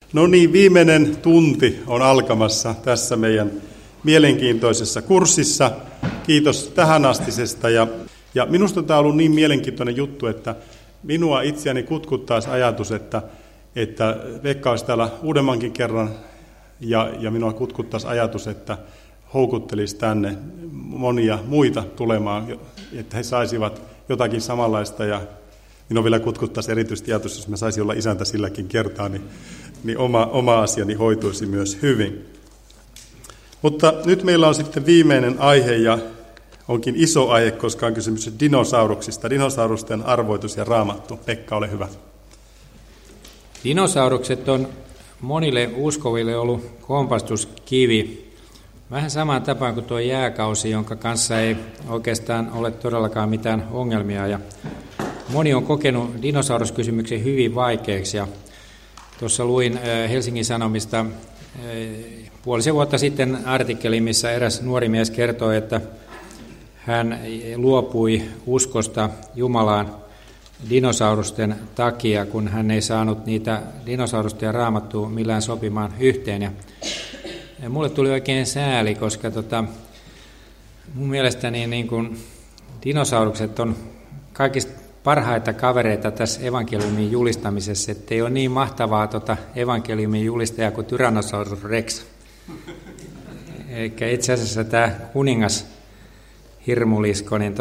No niin, viimeinen tunti on alkamassa tässä meidän mielenkiintoisessa kurssissa. Kiitos tähänastisesta. Ja minusta tämä on ollut niin mielenkiintoinen juttu, että minua itseäni kutkuttaisi ajatus, että Pekka olisi täällä uudemmankin kerran, ja minua kutkuttaisi ajatus, että houkuttelisi tänne monia muita tulemaan, että he saisivat jotakin samanlaista, ja minua vielä kutkuttaisi erityisesti ajatus, jos mä saisin olla isäntä silläkin kertaa, niin oma asiani hoituisi myös hyvin. Mutta nyt meillä on sitten viimeinen aihe, ja onkin iso aihe, koska on kysymys dinosauruksista, dinosaurusten arvoitus ja raamattu. Pekka, ole hyvä. Dinosaurukset on monille uskoville ollut kompastuskivi. Vähän samaan tapaan kuin tuo jääkausi, jonka kanssa ei oikeastaan ole todellakaan mitään ongelmia. Ja moni on kokenut dinosauruskysymyksen hyvin vaikeaksi. Ja tuossa luin Helsingin Sanomista puolisen vuotta sitten artikkeli, missä eräs nuori mies kertoi, että hän luopui uskosta Jumalaan dinosaurusten takia, kun hän ei saanut niitä dinosaurusta ja raamattua millään sopimaan yhteen. Ja mulle tuli oikein sääli, koska mun mielestäni niin kun dinosaurukset on kaikista parhaita kavereita tässä evankeliumin julistamisessa, ettei ole niin mahtavaa evankeliumin julistajaa kuin Tyrannosaurus Rex. Eikä itse asiassa tämä kuningas hirmulisko, niin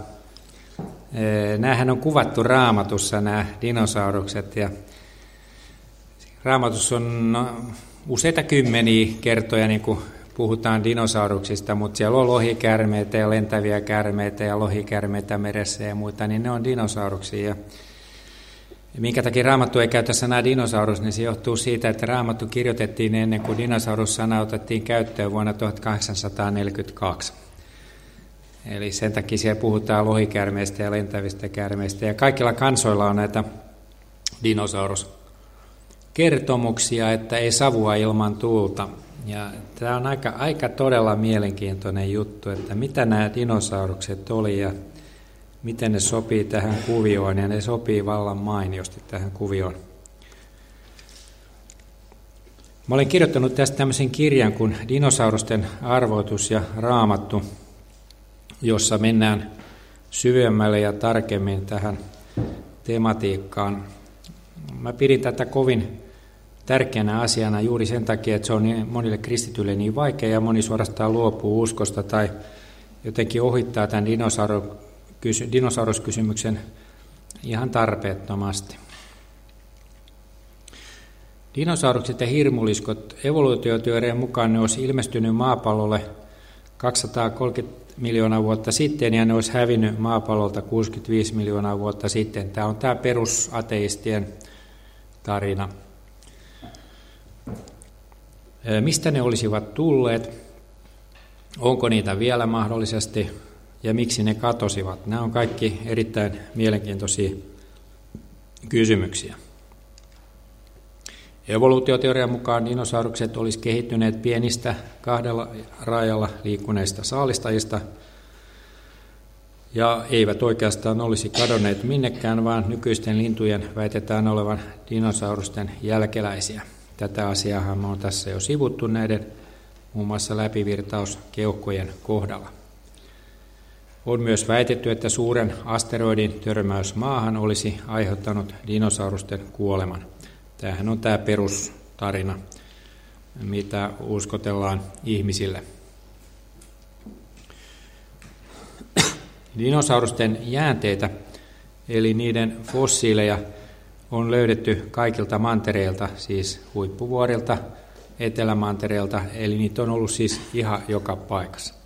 näähän on kuvattu Raamatussa, nämä dinosaurukset, ja Raamatussa on useita kymmeniä kertoja, niin kuin puhutaan dinosauruksista, mutta siellä on lohikäärmeitä ja lentäviä käärmeitä ja lohikäärmeitä meressä ja muita, niin ne on dinosauruksia. Ja minkä takia Raamattu ei käytä sanaa dinosaurus, niin se johtuu siitä, että Raamattu kirjoitettiin ennen kuin dinosaurus-sana otettiin käyttöön vuonna 1842. Eli sen takia siellä puhutaan lohikäärmeistä ja lentävistä käärmeistä. Ja kaikilla kansoilla on näitä dinosauruskertomuksia, että ei savua ilman tuulta. Ja tämä on aika todella mielenkiintoinen juttu, että mitä nämä dinosaurukset oli ja miten ne sopii tähän kuvioon. Ja ne sopii vallan mainiosti tähän kuvioon. Mä olen kirjoittanut tästä tämmöisen kirjan kuin Dinosaurusten arvoitus ja raamattu, jossa mennään syvemmälle ja tarkemmin tähän tematiikkaan. Mä pidin tätä kovin tärkeänä asiana juuri sen takia, että se on monille kristityille niin vaikea ja moni suorastaan luopuu uskosta tai jotenkin ohittaa tämän dinosauruskysymyksen ihan tarpeettomasti. Dinosaurukset ja hirmuliskot evoluutioteorian mukaan ne olisi ilmestynyt maapallolle 230 miljoonaa vuotta sitten, ja ne olisi hävinnyt maapallolta 65 miljoonaa vuotta sitten. Tämä on tämä perusateistien tarina. Mistä ne olisivat tulleet? Onko niitä vielä mahdollisesti? Ja miksi ne katosivat? Nämä on kaikki erittäin mielenkiintoisia kysymyksiä. Evoluutioteorian mukaan dinosaurukset olisi kehittyneet pienistä kahdella rajalla liikkuneista saalistajista ja eivät oikeastaan olisi kadonneet minnekään, vaan nykyisten lintujen väitetään olevan dinosaurusten jälkeläisiä. Tätä asiaa me on tässä jo sivuttu näiden muun muassa läpivirtauskeuhkojen kohdalla. On myös väitetty, että suuren asteroidin törmäys maahan olisi aiheuttanut dinosaurusten kuoleman. Tämähän on tämä perustarina, mitä uskotellaan ihmisille. Dinosaurusten jäänteitä, eli niiden fossiileja, on löydetty kaikilta mantereilta, siis huippuvuorilta, etelämantereelta, eli niitä on ollut siis ihan joka paikassa.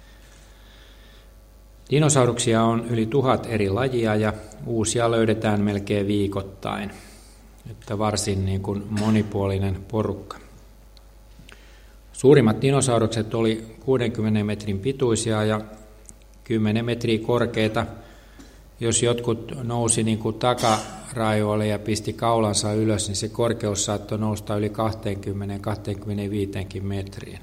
Dinosauruksia on yli 1000 eri lajia ja uusia löydetään melkein viikoittain. Että varsin niin kuin monipuolinen porukka. Suurimmat dinosaurukset oli 60 metrin pituisia ja 10 metriä korkeita. Jos jotkut nousi niin kuin takaraivoille ja pisti kaulansa ylös, niin se korkeus saattoi nousta yli 20-25 metriin.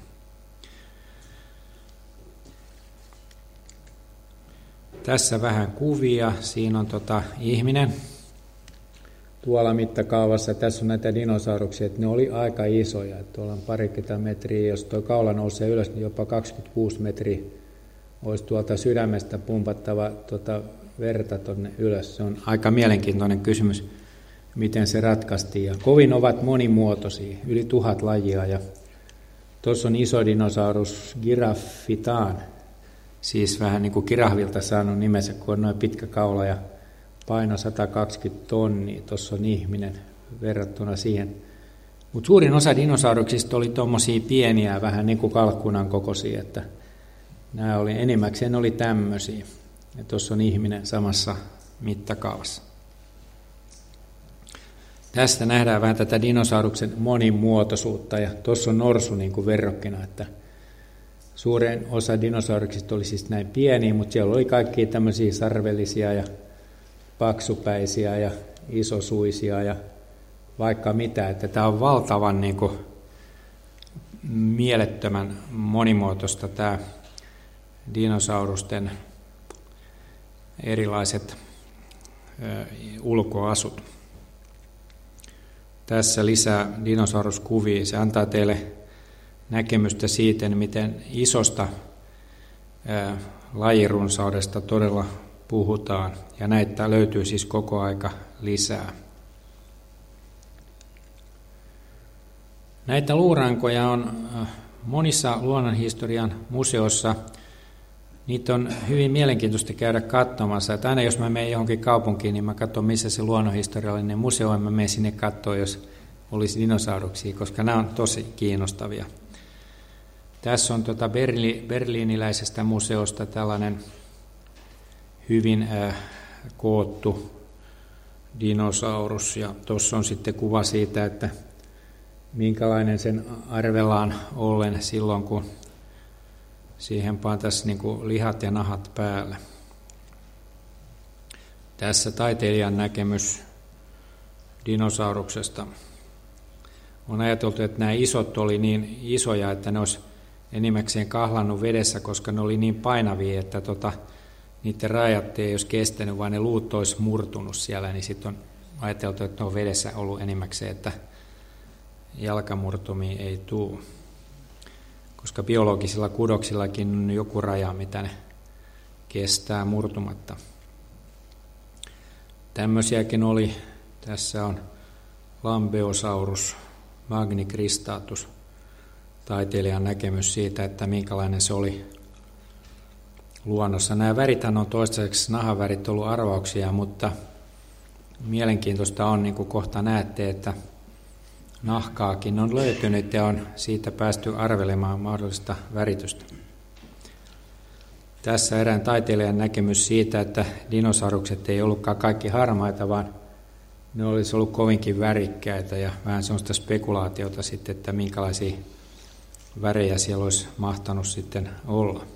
Tässä vähän kuvia. Siinä on ihminen. tuolla mittakaavassa, tässä on näitä dinosauruksia, että ne oli aika isoja, että tuolla on parikymmentä metriä, jos tuo kaula nousee ylös, niin jopa 26 metriä olisi tuolta sydämestä pumpattava verta tuonne ylös. Se on aika mielenkiintoinen kysymys, miten se ratkaistiin. Ja kovin ovat monimuotoisia, yli 1000 lajia. Ja tuossa on iso dinosaurus Giraffitaan, siis vähän niin kuin kirahvilta saanut nimensä, kun on noin pitkä kaula ja paino 120 tonnia. Tuossa on ihminen verrattuna siihen. Mutta suurin osa dinosauruksista oli tuommoisia pieniä, vähän niin kuin kalkkunan kokoisia, että nämä oli enimmäkseen oli tämmöisiä. Ja tuossa on ihminen samassa mittakaavassa. Tästä nähdään vähän tätä dinosauruksen monimuotoisuutta, ja tuossa on norsu niin kuin verrokkina, että suurin osa dinosauruksista oli siis näin pieniä, mutta siellä oli kaikkia tämmöisiä sarvellisia ja paksupäisiä ja isosuisia ja vaikka mitä, että tämä on valtavan niin kuin mielettömän monimuotoista tämä dinosaurusten erilaiset ulkoasut. Tässä lisää dinosauruskuvia. Se antaa teille näkemystä siitä, miten isosta lajirunsaudesta todella puhutaan. Ja näitä löytyy siis koko aika lisää. Näitä luurankoja on monissa luonnonhistorian museoissa. Niitä on hyvin mielenkiintoista käydä katsomassa. Että aina jos mä menen johonkin kaupunkiin, niin mä katson, missä se luonnonhistoriallinen museo on. Mä menen sinne katsoa, jos olisi dinosauruksia, koska nämä on tosi kiinnostavia. Tässä on berliiniläisestä museosta tällainen hyvin koottu dinosaurus. Ja tuossa on sitten kuva siitä, että minkälainen sen arvellaan ollen silloin, kun siihen pantaisiin niin kuin lihat ja nahat päälle. Tässä taiteilijan näkemys dinosauruksesta. On ajateltu, että nämä isot oli niin isoja, että ne olisi enimmäkseen kahlannut vedessä, koska ne oli niin painavia, että niiden rajat ei olisi kestänyt, vaan ne luut olisi murtunut siellä. Niin sitten on ajateltu, että ne on vedessä ollut enimmäkseen, että jalkamurtumia ei tule. Koska biologisilla kudoksillakin on joku raja, mitä ne kestää murtumatta. Tämmöisiäkin oli. Tässä on Lambeosaurus magnicristatus, taiteilijan näkemys siitä, että minkälainen se oli luonnossa. Nämä värithän on toistaiseksi nahavärit ollut arvauksia, mutta mielenkiintoista on, niin kuin kohta näette, että nahkaakin on löytynyt ja on siitä päästy arvelemaan mahdollista väritystä. Tässä erään taiteilijan näkemys siitä, että dinosaurukset ei ollutkaan kaikki harmaita, vaan ne olisi ollut kovinkin värikkäitä ja vähän sellaista spekulaatiota sitten, että minkälaisia värejä siellä olisi mahtanut sitten olla.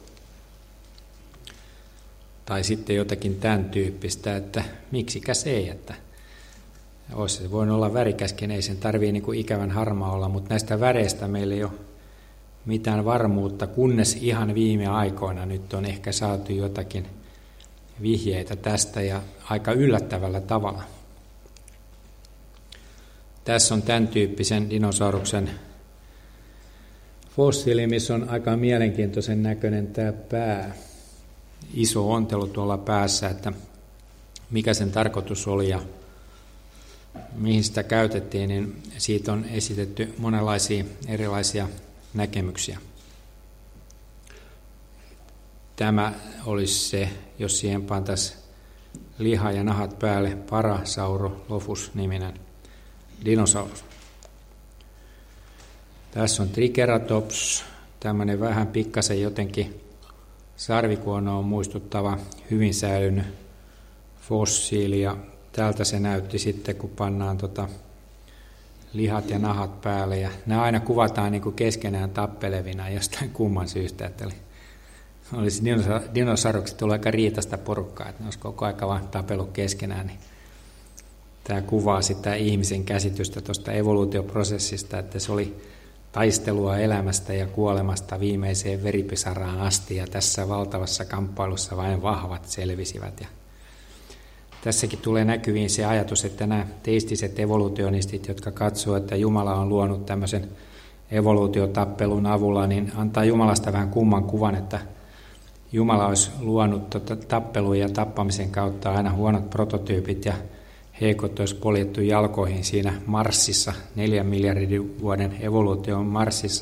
Tai sitten jotakin tämän tyyppistä, että miksikäs ei, että olisi se voinut olla värikäskin, ei sen tarvitse niin kuin ikävän harmaa olla, mutta näistä väreistä meillä ei ole mitään varmuutta, kunnes ihan viime aikoina nyt on ehkä saatu jotakin vihjeitä tästä ja aika yllättävällä tavalla. Tässä on tämän tyyppisen dinosauruksen fossiili, missä on aika mielenkiintoisen näköinen tämä pää. Iso ontelu tuolla päässä, että mikä sen tarkoitus oli ja mihin sitä käytettiin, niin siitä on esitetty monenlaisia erilaisia näkemyksiä. Tämä olisi se, jos siihen pantaisiin liha ja nahat päälle, Parasaurolophus-niminen dinosaurus. Tässä on Triceratops, tämmöinen vähän pikkasen jotenkin sarvikuonoon muistuttava, hyvin säilynyt fossiili, ja täältä se näytti sitten, kun pannaan lihat ja nahat päälle, ja nämä aina kuvataan niin kuin keskenään tappelevina jostain kumman syystä, että olisi dinosaurukset ollut aika riitasta porukkaa, että ne olisi koko aika vaan tapellut keskenään, niin tämä kuvaa sitä ihmisen käsitystä tuosta evoluutioprosessista, että se oli taistelua elämästä ja kuolemasta viimeiseen veripisaraan asti, ja tässä valtavassa kamppailussa vain vahvat selvisivät. Ja tässäkin tulee näkyviin se ajatus, että nämä teistiset evolutionistit, jotka katsoo, että Jumala on luonut tämmöisen evoluutiotappelun avulla, niin antaa Jumalasta vähän kumman kuvan, että Jumala olisi luonut tappelun ja tappamisen kautta aina huonot prototyypit ja heikot olisi poljettu jalkoihin siinä marssissa, 4 miljardin vuoden evoluution marssissa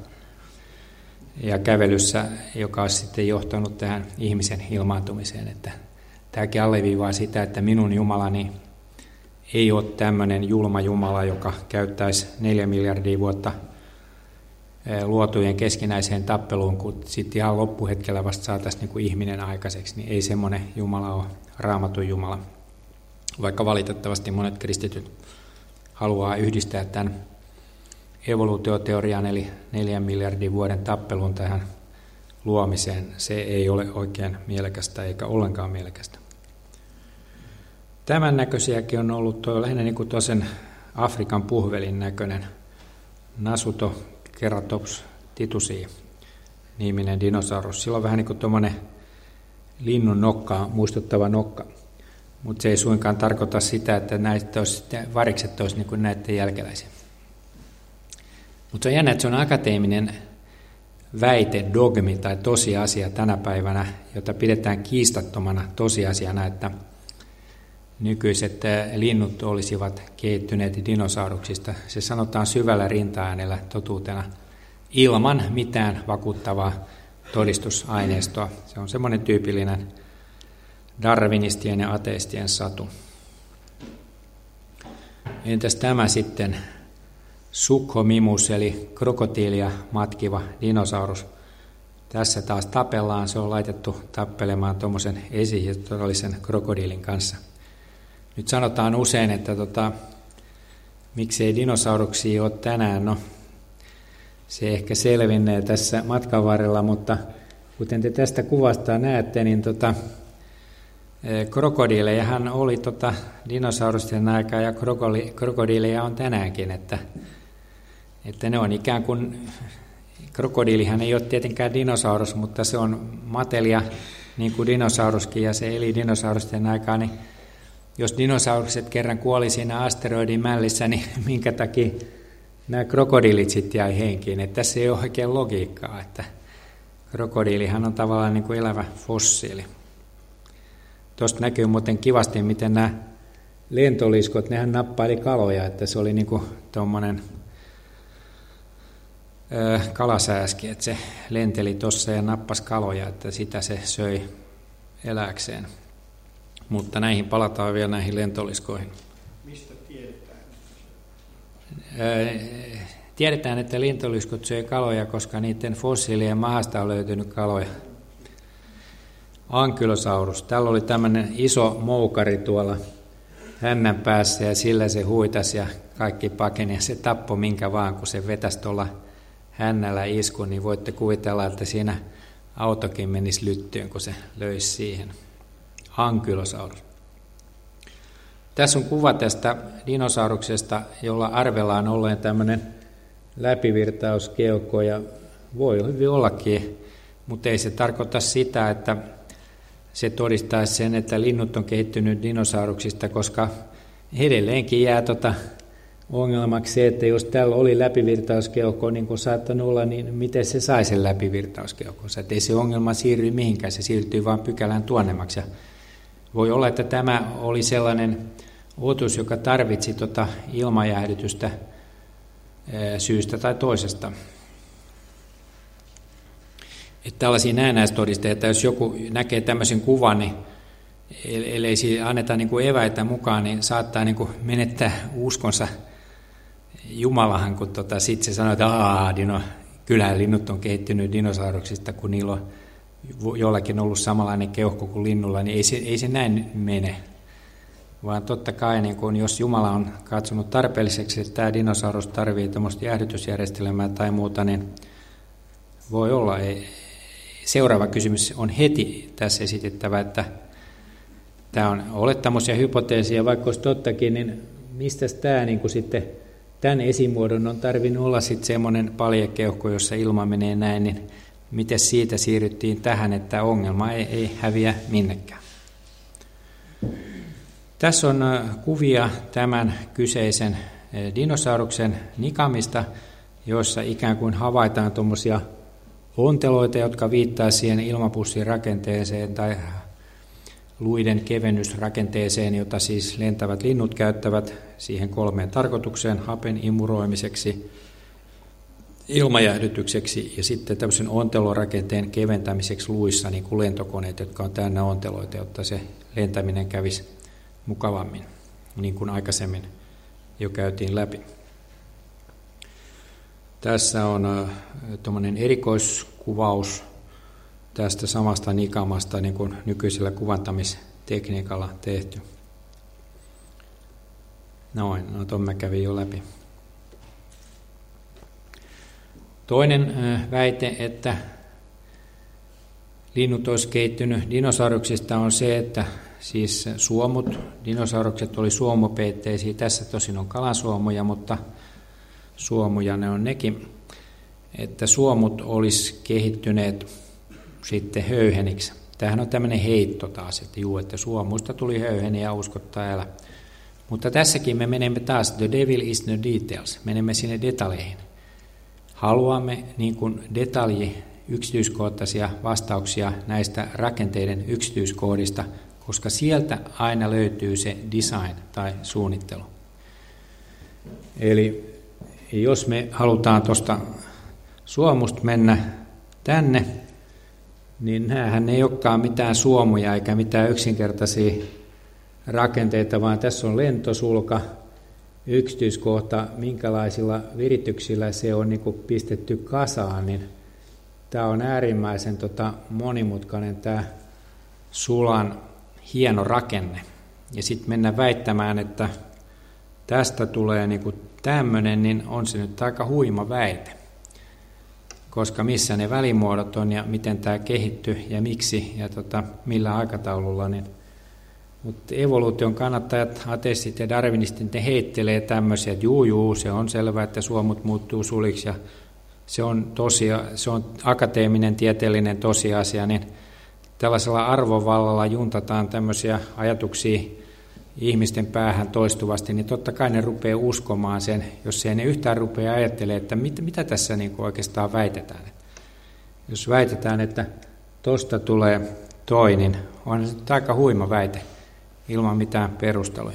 ja kävelyssä, joka olisi sitten johtanut tähän ihmisen ilmaantumiseen. Että tämäkin alleviivaa sitä, että minun Jumalani ei ole tämmöinen julma Jumala, joka käyttäisi 4 miljardia vuotta luotujen keskinäiseen tappeluun, kun sitten ihan loppuhetkellä vasta saataisiin niin kuin ihminen aikaiseksi, niin ei semmoinen Jumala ole Raamatun Jumala. Vaikka valitettavasti monet kristityt haluaa yhdistää tämän evoluutioteorian, eli 4 miljardin vuoden tappelun tähän luomiseen, se ei ole oikein mielekästä eikä ollenkaan mielekästä. Tämän näköisiäkin on ollut lähinnä niin kuin toisen Afrikan puhvelin näköinen Nasutoceratops titusi -niminen dinosaurus. Sillä on vähän niin kuin tuommoinen linnun nokkaa muistuttava nokka, mutta se ei suinkaan tarkoita sitä, että varikset olisi niin kuin näiden jälkeläisiä. Mutta se on jännä, että se on akateeminen väite, dogmi tai tosiasia tänä päivänä, jota pidetään kiistattomana tosiasiana, että nykyiset linnut olisivat kehittyneet dinosauruksista. Se sanotaan syvällä rintaäänellä totuutena ilman mitään vakuuttavaa todistusaineistoa. Se on semmoinen tyypillinen darwinistien ja ateistien satu. Entäs tämä sitten Suchomimus eli krokotiilia matkiva dinosaurus? Tässä taas tapellaan, se on laitettu tappelemaan tuommoisen esihistoriallisen krokodiilin kanssa. Nyt sanotaan usein, että miksei dinosauruksia ole tänään. No, se ehkä selvinnee tässä matkan varrella, mutta kuten te tästä kuvasta näette, niin krokodiilejahan oli dinosaurusten aikaa ja krokodiileja on tänäänkin, että ne on ikään kuin, krokodiilihan ei ole tietenkään dinosaurus, mutta se on matelia niin kuin dinosauruskin ja se eli dinosaurusten aikaa, niin jos dinosaurukset kerran kuoli siinä asteroidin mällissä, niin minkä takia nämä krokodiilit sitten jäi henkiin? Että tässä ei ole oikein logiikkaa, että krokodiilihan on tavallaan niin kuin elävä fossiili. Tuosta näkyy muuten kivasti, miten nämä lentoliskot, nehän nappaili kaloja, että se oli niin kuin tuommoinen kalasääski, että se lenteli tuossa ja nappasi kaloja, että sitä se söi elääkseen. Mutta näihin palataan vielä näihin lentoliskoihin. Mistä tiedetään? Tiedetään, että lentoliskot söi kaloja, koska niiden fossiilien mahasta on löytynyt kaloja. Ankylosaurus. Täällä oli tämmöinen iso moukari tuolla hännän päässä ja sillä se huitasi ja kaikki pakeni ja se tappoi minkä vaan, kun se vetäisi tuolla hännällä iskun, niin voitte kuvitella, että siinä autokin menisi lyttyyn, kun se löisi siihen. Ankylosaurus. Tässä on kuva tästä dinosauruksesta, jolla arvellaan olleen tämmöinen läpivirtauskeuhko ja voi hyvin ollakin, mutta ei se tarkoita sitä, että se todistaisi sen, että linnut on kehittynyt dinosauruksista, koska edelleenkin jää ongelmaksi se, että jos tällä oli läpivirtauskeuhko, niin kuin saattanut olla, niin miten se sai sen läpivirtauskeuhkonsa. Että ei se ongelma siirry mihinkään, se siirtyy vain pykälään tuonnemmaksi. Ja voi olla, että tämä oli sellainen otus, joka tarvitsi ilmajäähdytystä syystä tai toisesta. Että tällaisia näennäistodisteita, jos joku näkee tämmöisen kuvan, niin ellei siinä anneta niin kuin eväitä mukaan, niin saattaa niin kuin menettää uskonsa Jumalahan, kun sitten se sanoo, että kyllähän linnut on kehittynyt dinosauruksista, kun niillä on jollakin ollut samanlainen keuhko kuin linnulla, niin ei se näin mene. Vaan totta kai, niin kun jos Jumala on katsonut tarpeelliseksi, että tämä dinosaurus tarvitsee tämmöistä jäähdytysjärjestelmää tai muuta, niin voi olla. Seuraava kysymys on heti tässä esitettävä, että tämä on olettamus ja hypoteesia, vaikka olisi tottakin, niin mistä tämä niin sitten, tämän esimuodon on tarvinnut olla sitten semmoinen paljekeuhko, jossa ilma menee näin, niin miten siitä siirryttiin tähän, että ongelma ei häviä minnekään. Tässä on kuvia tämän kyseisen dinosauruksen nikamista, joissa ikään kuin havaitaan tuommoisia onteloita, jotka viittaa siihen ilmapussin rakenteeseen tai luiden kevennysrakenteeseen, jota siis lentävät linnut käyttävät siihen 3 tarkoitukseen: hapen imuroimiseksi, ilmajäähdytykseksi ja sitten tämmöisen ontelorakenteen keventämiseksi luissa, niin kuin lentokoneet, jotka on täynnä onteloita, jotta se lentäminen kävisi mukavammin, niin kuin aikaisemmin jo käytiin läpi. Tässä on tuommoinen erikoiskuvaus tästä samasta nikamasta, niin kuin nykyisellä kuvantamistekniikalla tehty. Noin, tuon mä kävin jo läpi. Toinen väite, että linnut olisi kehittynyt dinosauruksista, on se, että siis dinosaurukset oli suomupeitteisiä. Tässä tosin on kalasuomuja, mutta suomuja ne on nekin. Että suomut olisi kehittyneet sitten höyheniksi. Tämähän on tämmöinen heitto taas, että suomuista tuli höyheniä, uskottaa elä. Mutta tässäkin me menemme taas, the devil is no details, menemme sinne detaljeihin. Haluamme niin kuin yksityiskohtaisia vastauksia näistä rakenteiden yksityiskohdista, koska sieltä aina löytyy se design tai suunnittelu. Eli jos me halutaan tuosta suomusta mennä tänne, niin näähän ei olekaan mitään suomuja eikä mitään yksinkertaisia rakenteita, vaan tässä on lentosulka, yksityiskohta, minkälaisilla virityksillä se on niin kuin pistetty kasaan, niin tämä on äärimmäisen monimutkainen tämä sulan hieno rakenne. Ja sitten mennään väittämään, että tästä tulee niin kuin tämmöinen, niin on se nyt aika huima väite. Koska missä ne välimuodot on ja miten tämä kehittyy ja miksi ja millä aikataululla. Niin. Mutta evoluution kannattajat, ateistit ja darwinistit, ne heittelee tämmöisiä, että se on selvää, että suomut muuttuu suliksi ja se on akateeminen tieteellinen tosiasia, niin tällaisella arvovallalla juntataan tämmöisiä ajatuksia ihmisten päähän toistuvasti, niin totta kai ne rupeaa uskomaan sen, jos ei ne yhtään rupea ajattelemaan, että mitä tässä niin kuin oikeastaan väitetään. Jos väitetään, että tosta tulee toi, niin on se aika huima väite ilman mitään perusteluja.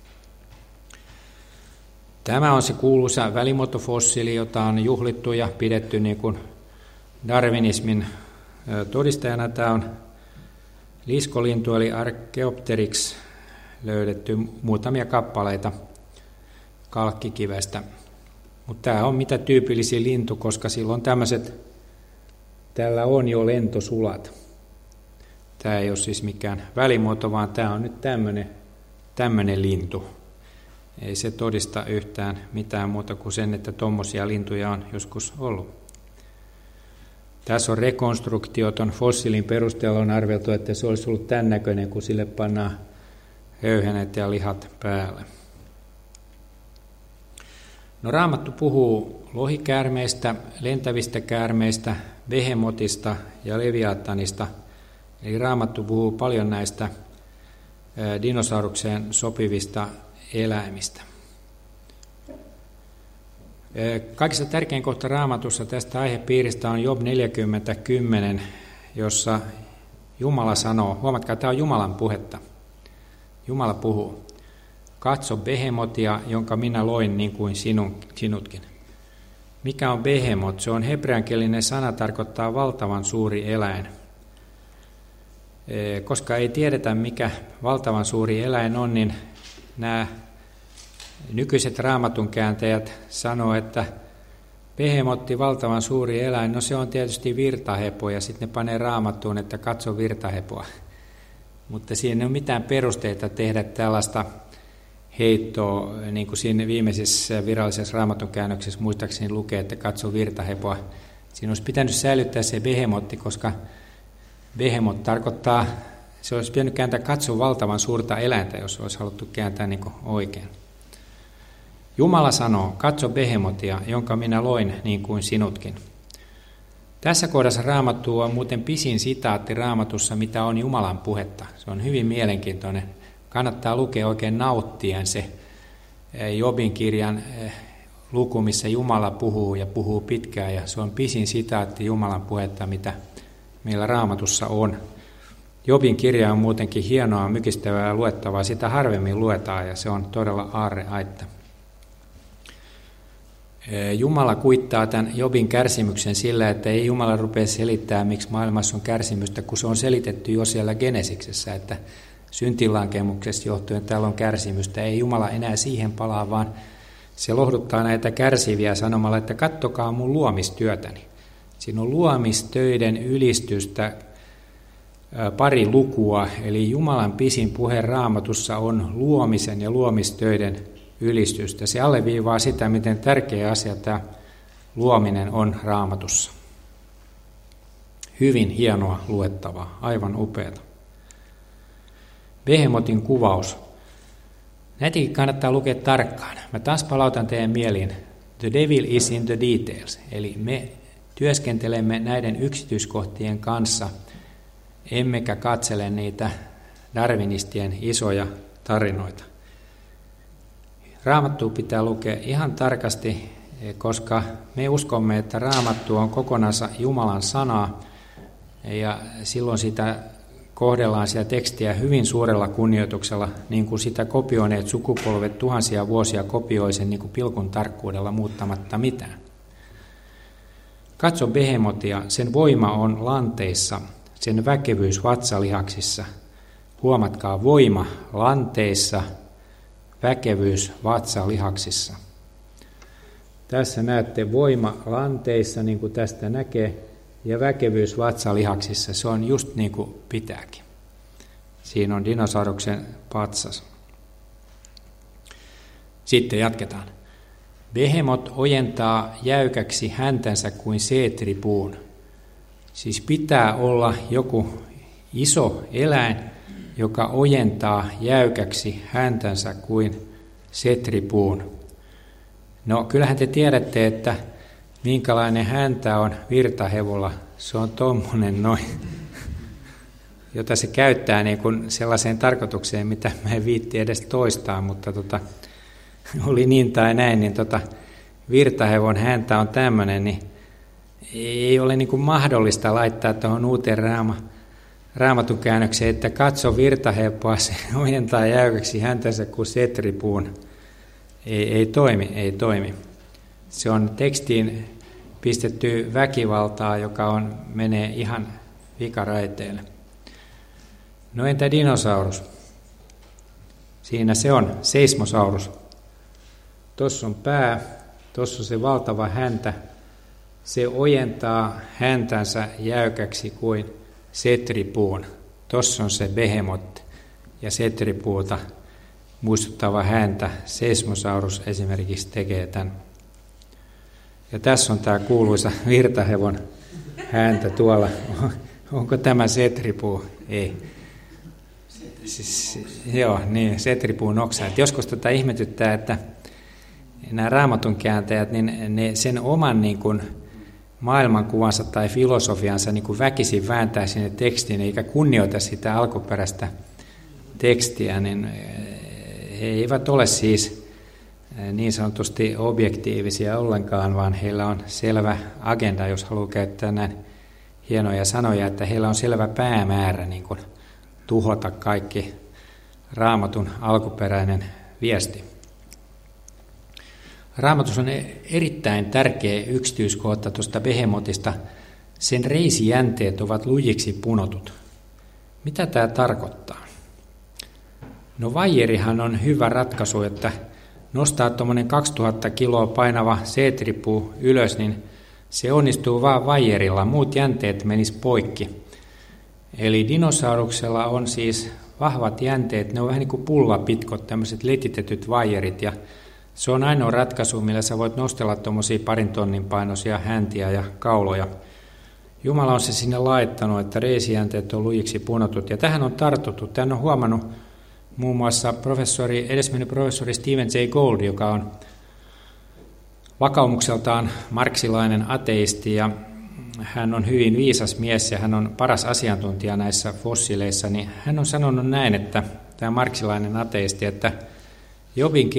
Tämä on se kuuluisa välimuotofossiili, jota on juhlittu ja pidetty niin kuin darwinismin todistajana. Tämä on liskolintu eli Archaeopteryx, löydetty muutamia kappaleita kalkkikivestä. Mutta tämä on mitä tyypillisin lintu, koska silloin tällä on jo lentosulat. Tämä ei ole siis mikään välimuoto, vaan tämä on nyt tämmöinen lintu. Ei se todista yhtään mitään muuta kuin sen, että tuommoisia lintuja on joskus ollut. Tässä on rekonstruktio, tuon fossiilin perusteella on arveltu, että se olisi ollut tämän näköinen, kun sille pannaan höyhenet ja lihat päälle. No, Raamattu puhuu lohikäärmeistä, lentävistä käärmeistä, behemotista ja leviathanista. Eli Raamattu puhuu paljon näistä dinosaurukseen sopivista eläimistä. Kaikista tärkein kohta Raamatussa tästä aihepiiristä on Job 40:10, jossa Jumala sanoo, huomatkaa, tämä on Jumalan puhetta. Jumala puhuu, katso behemotia, jonka minä loin niin kuin sinutkin. Mikä on behemot? Se on hebreankielinen sana, tarkoittaa valtavan suuri eläin. Koska ei tiedetä, mikä valtavan suuri eläin on, niin nämä nykyiset raamatun kääntäjät sanoo, että behemotti, valtavan suuri eläin, no se on tietysti virtahepo, ja sitten ne panee Raamattuun, että katso virtahepoa. Mutta siinä ei ole mitään perusteita tehdä tällaista heittoa, niin kuin siinä viimeisessä virallisessa Raamatun käännöksessä muistaakseni lukee, että katso virtahepoa. Siinä olisi pitänyt säilyttää se behemotti, koska behemot tarkoittaa, se olisi pitänyt kääntää katso valtavan suurta eläintä, jos olisi haluttu kääntää niin kuin oikein. Jumala sanoo, katso behemotia, jonka minä loin niin kuin sinutkin. Tässä kohdassa Raamattu on muuten pisin sitaatti Raamatussa, mitä on Jumalan puhetta. Se on hyvin mielenkiintoinen kannattaa lukea oikein nauttien se Jobin kirjan luku, missä Jumala puhuu ja puhuu pitkään, ja se on pisin sitaatti Jumalan puhetta, mitä meillä Raamatussa on. Jobin kirja on muutenkin hienoa, mykistävää ja luettavaa, sitä harvemmin luetaan, ja se on todella aarreaitta. Jumala kuittaa tämän Jobin kärsimyksen sillä, että ei Jumala rupea selittämään, miksi maailmassa on kärsimystä, kun se on selitetty jo siellä Genesiksessä, että syntilankemuksesta johtuen täällä on kärsimystä. Ei Jumala enää siihen palaa, vaan se lohduttaa näitä kärsiviä sanomalla, että kattokaa mun luomistyötäni. Siinä on luomistöiden ylistystä pari lukua, eli Jumalan pisin puhe Raamatussa on luomisen ja luomistöiden ylistystä. Se alleviivaa sitä, miten tärkeä asia tämä luominen on Raamatussa. Hyvin hienoa luettavaa, aivan upeata. Behemotin kuvaus. Näitäkin kannattaa lukea tarkkaan. Mä taas palautan teidän mieliin. The devil is in the details. Eli me työskentelemme näiden yksityiskohtien kanssa, emmekä katsele niitä darwinistien isoja tarinoita. Raamattua pitää lukea ihan tarkasti, koska me uskomme, että Raamattu on kokonansa Jumalan sanaa, ja silloin sitä kohdellaan sitä tekstiä hyvin suurella kunnioituksella, niin kuin sitä kopioineet sukupolvet tuhansia vuosia kopioi sen niin kuin pilkun tarkkuudella muuttamatta mitään. Katso Behemotia, sen voima on lanteissa, sen väkevyys vatsalihaksissa. Huomatkaa, voima lanteissa, väkevyys vatsalihaksissa. Tässä näette voima lanteissa, niin kuin tästä näkee, ja väkevyys vatsalihaksissa. Se on just niin kuin pitääkin. Siinä on dinosauruksen patsas. Sitten jatketaan. Behemot ojentaa jäykäksi häntänsä kuin seetripuun. Siis pitää olla joku iso eläin, joka ojentaa jäykäksi häntänsä kuin setripuun. No kyllähän te tiedätte, että minkälainen häntä on virtahevolla. Se on tommonen noin, jota se käyttää niin kuin sellaiseen tarkoitukseen, mitä mä en viitti edes toistaa, mutta oli niin tai näin, niin virtahevon häntä on tämmöinen, niin ei ole niin kuin mahdollista laittaa tuohon uuteen Raamatun käännökseen, että katso virtahepoa, se ojentaa jäykäksi häntänsä kuin setripuun. Ei toimi. Se on tekstiin pistetty väkivaltaa, joka menee ihan vikaraiteelle. No entä dinosaurus? Siinä se on, seismosaurus. Tuossa on pää, tuossa on se valtava häntä. Se ojentaa häntänsä jäykäksi kuin setripuun. Tuossa on se behemot ja setripuuta muistuttava häntä. Seismosaurus esimerkiksi tekee tämän. Ja tässä on tämä kuuluisa virtahevon häntä tuolla. Onko tämä setripuu? Ei. Joo, niin, setripuun oksa. Et joskus ihmetyttää, että nämä raamatun kääntäjät, niin ne sen oman niin kuin maailmankuvansa tai filosofiansa niin kuin väkisin vääntää sinne tekstiin, eikä kunnioita sitä alkuperäistä tekstiä, niin he eivät ole siis niin sanotusti objektiivisia ollenkaan, vaan heillä on selvä agenda, jos haluaa käyttää näin hienoja sanoja, että heillä on selvä päämäärä niin kuin tuhota kaikki Raamatun alkuperäinen viesti. Raamatus on erittäin tärkeä yksityiskohta tuosta behemotista. Sen reisijänteet ovat lujiksi punotut. Mitä tämä tarkoittaa? No vaijerihan on hyvä ratkaisu, että nostaa tuommoinen 2000 kiloa painava seetripuu ylös, niin se onnistuu vaan vaijerilla, muut jänteet menis poikki. Eli dinosauruksella on siis vahvat jänteet, ne on vähän niin kuin pullapitkot, tämmöiset letitetyt vaijerit, ja se on ainoa ratkaisu, millä sä voit nostella tuommoisia 2 tonnin painoisia häntiä ja kauloja. Jumala on se sinne laittanut, että reisijänteet on lujiksi punotut, ja tähän on tartuttu. Tämän on huomannut muun muassa edesmennyt professori Stephen Jay Gould, joka on vakaumukseltaan marksilainen ateisti, ja hän on hyvin viisas mies, ja hän on paras asiantuntija näissä fossiileissa, niin hän on sanonut näin, että tämä marksilainen ateisti, että Jobin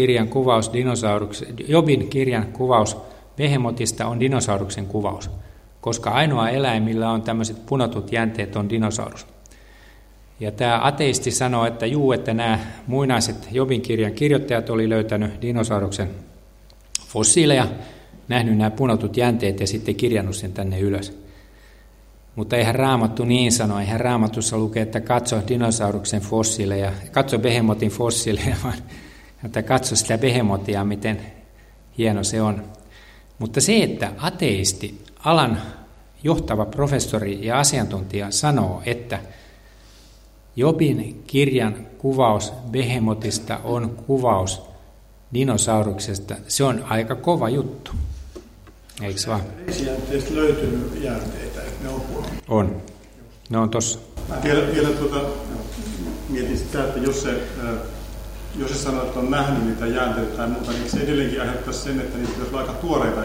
kirjan kuvaus Behemotista on dinosauruksen kuvaus, koska ainoa eläin, millä on tämmöiset punotut jänteet, on dinosaurus. Ja tämä ateisti sanoo, että että nämä muinaiset Jobin kirjan kirjoittajat oli löytänyt dinosauruksen fossiileja, nähnyt nämä punotut jänteet ja sitten kirjannut sen tänne ylös. Mutta eihän Raamattu niin sano, eihän Raamatussa lukee, että katso dinosauruksen fossiileja, katso Behemotin fossiileja, vaan että katso sitä Behemotia, miten hieno se on. Mutta se, että ateisti, alan johtava professori ja asiantuntija sanoo, että Jobin kirjan kuvaus Behemotista on kuvaus dinosauruksesta, se on aika kova juttu. Eikö vaan? Reisijänteistä löytynyt jäänteitä, että ne on punotut. On. Ne on tossa. Vielä mietin sitä, että jos se sanoo, että on nähnyt niitä jäänteitä tai muuta, niin se edelleenkin aiheuttaa sen, että niitä pitäisi olla aika tuoreita.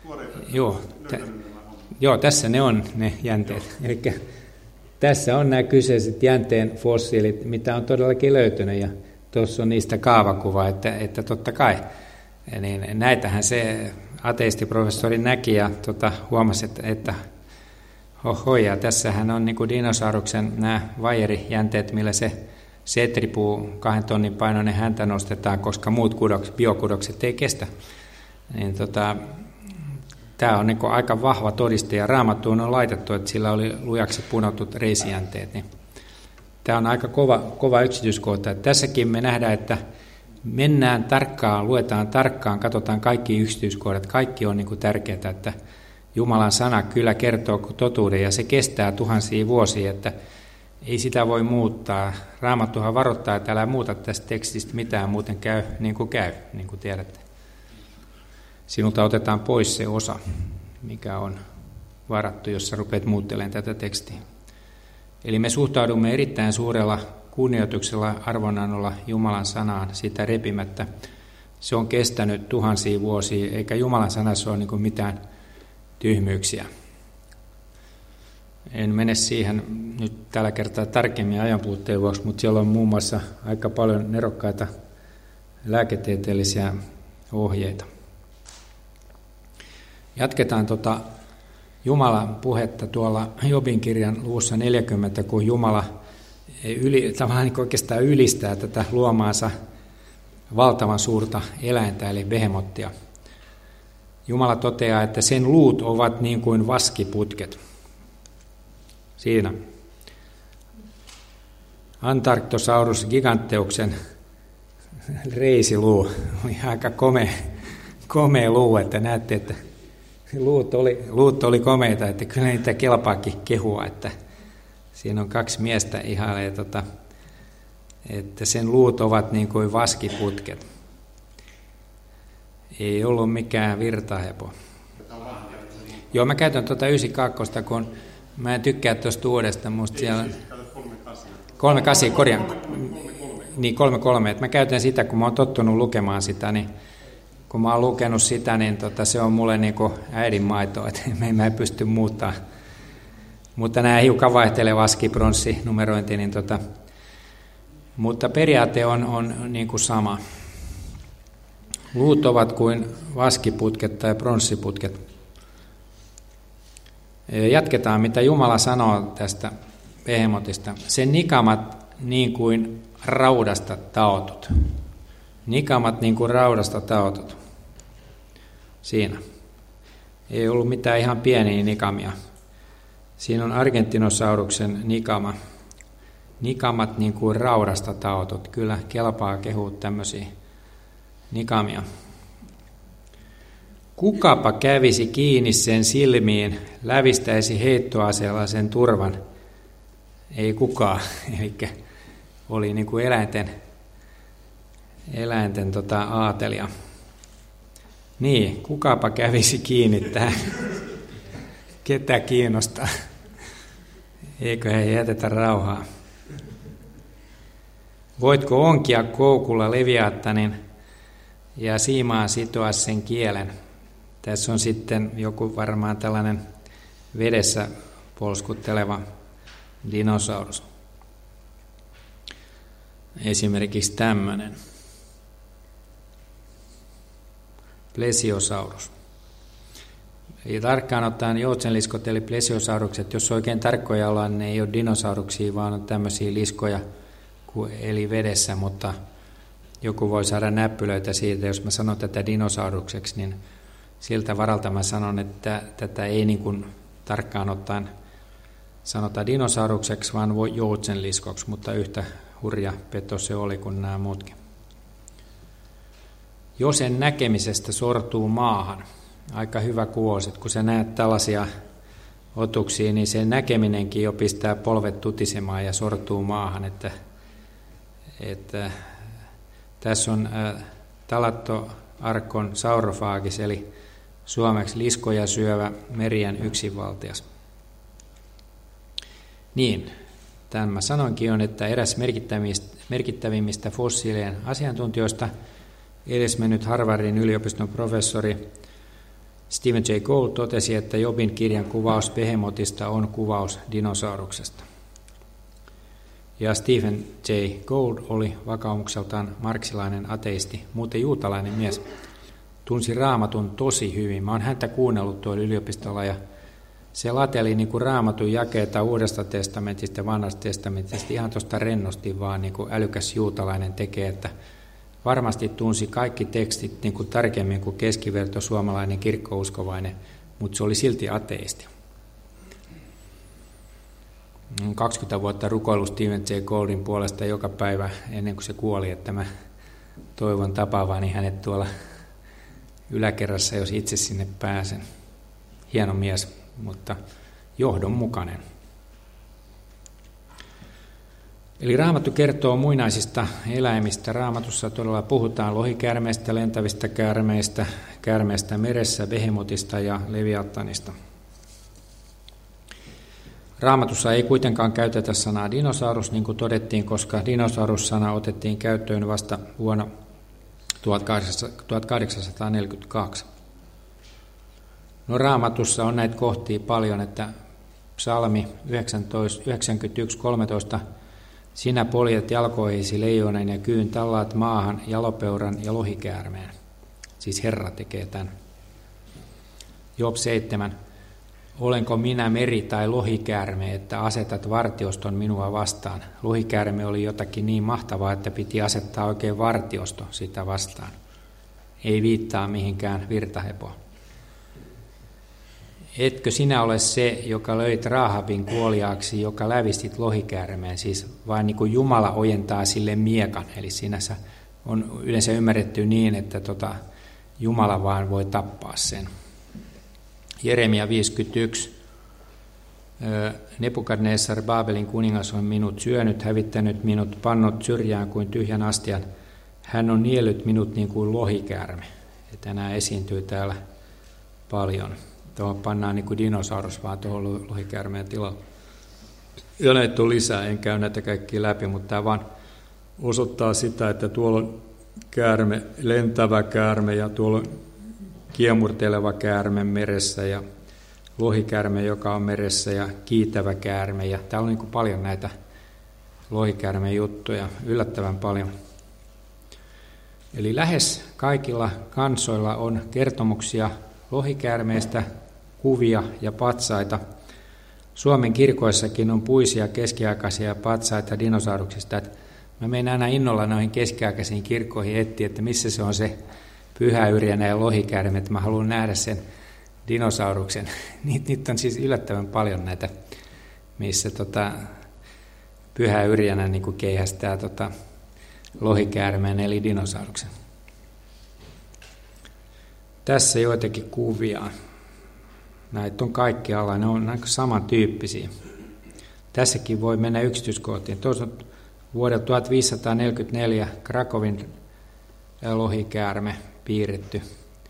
Joo, tässä ne on ne jänteet. Eli tässä on nämä kyseiset jänteen fossiilit, mitä on todellakin löytynyt, ja tuossa on niistä kaavakuva, että totta kai. Niin näitähän se ateistiprofessori näki ja huomasi, että ja tässähän on niin kuin dinosauruksen nämä vaijerijänteet, millä se setripuu 2 tonnin painoinen häntä nostetaan, koska muut biokudokset ei kestä. Niin tämä on niin kuin aika vahva todiste, ja Raamattuun on laitettu, että sillä oli lujaksi punotut reisijänteet. Niin tämä on aika kova yksityiskohta. Että tässäkin me nähdään, että mennään tarkkaan, luetaan tarkkaan, katsotaan kaikki yksityiskohdat. Kaikki on niin kuin tärkeää, että Jumalan sana kyllä kertoo totuuden, ja se kestää tuhansia vuosia, että ei sitä voi muuttaa. Raamattuhan varoittaa, että älä muuta tästä tekstistä mitään, muuten käy, niin kuin tiedätte. Sinulta otetaan pois se osa, mikä on varattu, jos sä rupeat muuttelemaan tätä tekstiä. Eli me suhtaudumme erittäin suurella kunnioituksella, arvonannolla Jumalan sanaan, sitä repimättä. Se on kestänyt tuhansia vuosia, eikä Jumalan sanassa ole niin kuin mitään tyhmyyksiä. En mene siihen nyt tällä kertaa tarkemmin ajanpuutteen vuoksi, mutta siellä on muun muassa aika paljon nerokkaita lääketieteellisiä ohjeita. Jatketaan Jumalan puhetta tuolla Jobin kirjan luvussa 40, kun Jumala tavallaan oikeastaan ylistää tätä luomaansa valtavan suurta eläintä, eli Behemottia. Jumala toteaa, että sen luut ovat niin kuin vaskiputket. Siinä. Antarctosaurus giganteuksen reisiluu oli aika komea luu, että näette, että luut oli komeita, että kyllä niitä kelpaakin kehua, että siinä on 2 miestä ihailee, että sen luut ovat niin kuin vaskiputket. Ei ollut mikään virtahepo. Joo, mä käytän 92, kun mä en tykkää tuosta uudesta. Musta siellä 38, korjaan. Niin 33, että mä käytän sitä, kun mä oon tottunut lukemaan sitä, niin kun mä oon lukenut sitä, niin se on mulle niin kuin äidinmaito, että mä en pysty muuttaa. Mutta nämä hiukan vaihtelee vaski-pronssinumerointi, niin mutta periaate on niin kuin sama. Luut ovat kuin vaskiputket tai pronssiputket. Jatketaan, mitä Jumala sanoo tästä Behemotista. Sen nikamat niin kuin raudasta taotut. Nikamat niin kuin raudasta taotut. Siinä. Ei ollut mitään ihan pieniä nikamia. Siinä on Argentinosauruksen nikama. Nikamat niin kuin raudasta taotut. Kyllä kelpaa kehua tämmöisiä nikamia. Kukapa kävisi kiinni sen silmiin, lävistäisi heittoaseella sen turvan. Ei kukaan. Eli oli niin kuin eläinten aatelia. Niin, kukapa kävisi kiinni tähän. Ketä kiinnostaa? Eikö he jätetä rauhaa? Voitko onkia koukulla Leviattanin ja siimaan sitoa sen kielen? Tässä on sitten joku varmaan tällainen vedessä polskutteleva dinosaurus. Esimerkiksi tämmöinen. Plesiosaurus. Eli tarkkaan ottaen joutsenliskot eli plesiosaurukset, jos oikein tarkkoja ollaan, ne ei ole dinosauruksia, vaan on tämmöisiä liskoja kuin eli vedessä, mutta joku voi saada näppylöitä siitä, jos mä sanon tätä dinosaurukseksi, niin siltä varalta mä sanon, että tätä ei niin kuin tarkkaan ottaen sanota dinosaurukseksi, vaan voi joutsenliskoksi, mutta yhtä hurja peto se oli kuin nämä muutkin. Jo sen näkemisestä sortuu maahan. Aika hyvä kuvaus, että kun sä näet tällaisia otuksia, niin sen näkeminenkin jo pistää polvet tutisemaan ja sortuu maahan. Että tässä on Thalattoarchon saurofaagis, eli suomeksi liskoja syövä merien yksinvaltias. Niin, tämän mä sanoinkin on, että eräs merkittävimmistä fossiilien asiantuntijoista, edesmennyt Harvardin yliopiston professori Stephen Jay Gould totesi, että Jobin kirjan kuvaus Behemotista on kuvaus dinosauruksesta. Ja Stephen Jay Gould oli vakaumukseltaan marksilainen ateisti, muuten juutalainen mies. Tunsi Raamatun tosi hyvin. Mä oon häntä kuunnellut tuolla yliopistolla ja se lateli niin kuin Raamatun jakeita Uudesta testamentista ja Vanhasta testamentista ihan tuosta rennosti vaan niin kuin älykäs juutalainen tekee, että varmasti tunsi kaikki tekstit niin kuin tarkemmin kuin keskiverto suomalainen kirkkouskovainen, mutta se oli silti ateisti. 20 vuotta rukoillut Stephen Jay Gouldin puolesta joka päivä ennen kuin se kuoli, että mä toivon tapaavani hänet tuolla yläkerrassa, jos itse sinne pääsen. Hieno mies, mutta johdonmukainen. Eli Raamattu kertoo muinaisista eläimistä. Raamatussa todella puhutaan lohikäärmeistä, lentävistä käärmeistä, käärmeistä meressä, behemotista ja leviattanista. Raamatussa ei kuitenkaan käytetä sanaa dinosaurus, niin kuin todettiin, koska dinosaurus-sana otettiin käyttöön vasta vuonna 1842. No Raamatussa on näitä kohtia paljon, että psalmi 91:13 sinä poljet jalkoihisi leijonan ja kyyn, tallaat maahan jalopeuran ja lohikäärmeen. Siis Herra tekee tämän. Job 7. Olenko minä meri tai lohikäärme, että asetat vartioston minua vastaan? Lohikäärme oli jotakin niin mahtavaa, että piti asettaa oikein vartiosto sitä vastaan. Ei viittaa mihinkään virtahepoon. Etkö sinä ole se, joka löit Raahabin kuoliaaksi, joka lävistit lohikäärmeen? Siis vain niin kuin Jumala ojentaa sille miekan. Eli siinä on yleensä ymmärretty niin, että Jumala vaan voi tappaa sen. Jeremia 51. Nebukadnessar, Baabelin kuningas, on minut syönyt, hävittänyt minut, pannut syrjään kuin tyhjän astian. Hän on niellyt minut niin kuin lohikäärme. Ja tänään esiintyy täällä paljon. Tuohon pannaan niin kuin dinosaurus vaan tuohon lohikäärmeen tilalle. Ja näitä on lisää, en käy näitä kaikkia läpi, mutta tämä vaan osoittaa sitä, että tuolla on käärme, lentävä käärme ja tuolla on kiemurteleva käärme meressä ja lohikäärme, joka on meressä ja kiitävä käärme. Ja täällä on niin kuin paljon näitä lohikäärmeen juttuja, yllättävän paljon. Eli lähes kaikilla kansoilla on kertomuksia lohikäärmeistä, kuvia ja patsaita. Suomen kirkoissakin on puisia keskiaikaisia patsaita dinosauruksista. Että mä menen aina innolla noihin keskiaikaisiin kirkkoihin etsiä, että missä se on se pyhäyrjänä ja lohikäärme, että mä haluan nähdä sen dinosauruksen. Niitä on siis yllättävän paljon näitä, missä pyhäyrjänä niin kuin keihästää lohikäärmeen eli dinosauruksen. Tässä joitakin kuvia. Näitä on kaikkialla, ne on aika samantyyppisiä. Tässäkin voi mennä yksityiskohtiin. Tuossa on vuodelta 1544 Krakovin lohikäärme piirretty.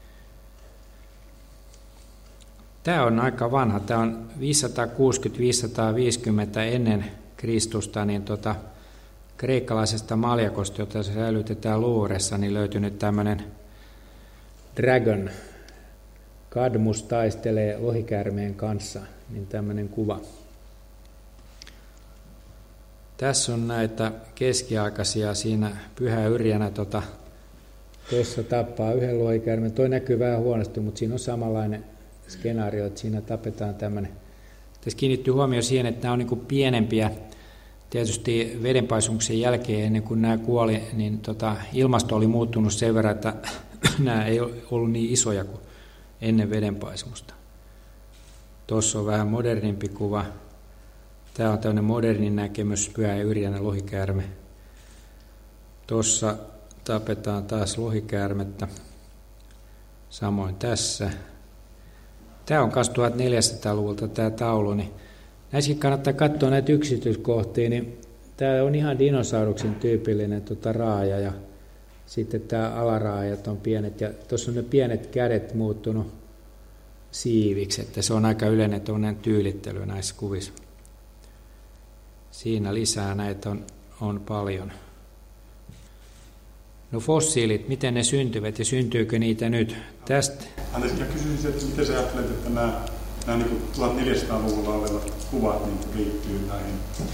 Tämä on aika vanha. Tämä on 560-550 ennen Kristusta, niin kreikkalaisesta maljakosta, jota säilytetään Louvressa, niin löytynyt tämmöinen Dragon. Kadmus taistelee lohikäärmeen kanssa, niin tämmöinen kuva. Tässä on näitä keskiaikaisia siinä Pyhä Yrjänä tuossa tappaa yhden lohikäärmeen. Toi näkyy vähän huonosti, mutta siinä on samanlainen skenaario, että siinä tapetaan tämmöinen. Tässä kiinnittyy huomioon siihen, että nämä on niin kuin pienempiä. Tietysti vedenpaisumuksen jälkeen, ennen kuin nämä kuoli, niin ilmasto oli muuttunut sen verran, että nämä ei ollut niin isoja kuin ennen vedenpaisumusta. Tuossa on vähän modernimpi kuva. Tämä on tämmöinen modernin näkemys, Pyhä Yrjänä lohikäärme. Tuossa tapetaan taas lohikäärmettä. Samoin tässä. Tämä on 1400-luvulta tämä taulu. Niin näissäkin kannattaa katsoa näitä yksityiskohtia. Niin tämä on ihan dinosauruksen tyypillinen raaja ja sitten tämä alaraajat on pienet. Ja tuossa on ne pienet kädet muuttunut siiviksi, että se on aika yleinen tyylittely näissä kuvissa. Siinä lisää näitä on paljon. No fossiilit, miten ne syntyvät ja syntyykö niitä nyt? Tästä. Anteeksi, kysyisin, että miten sä ajattelet, että nämä niin 1400-luvulla olevat kuvat niin liittyy näihin?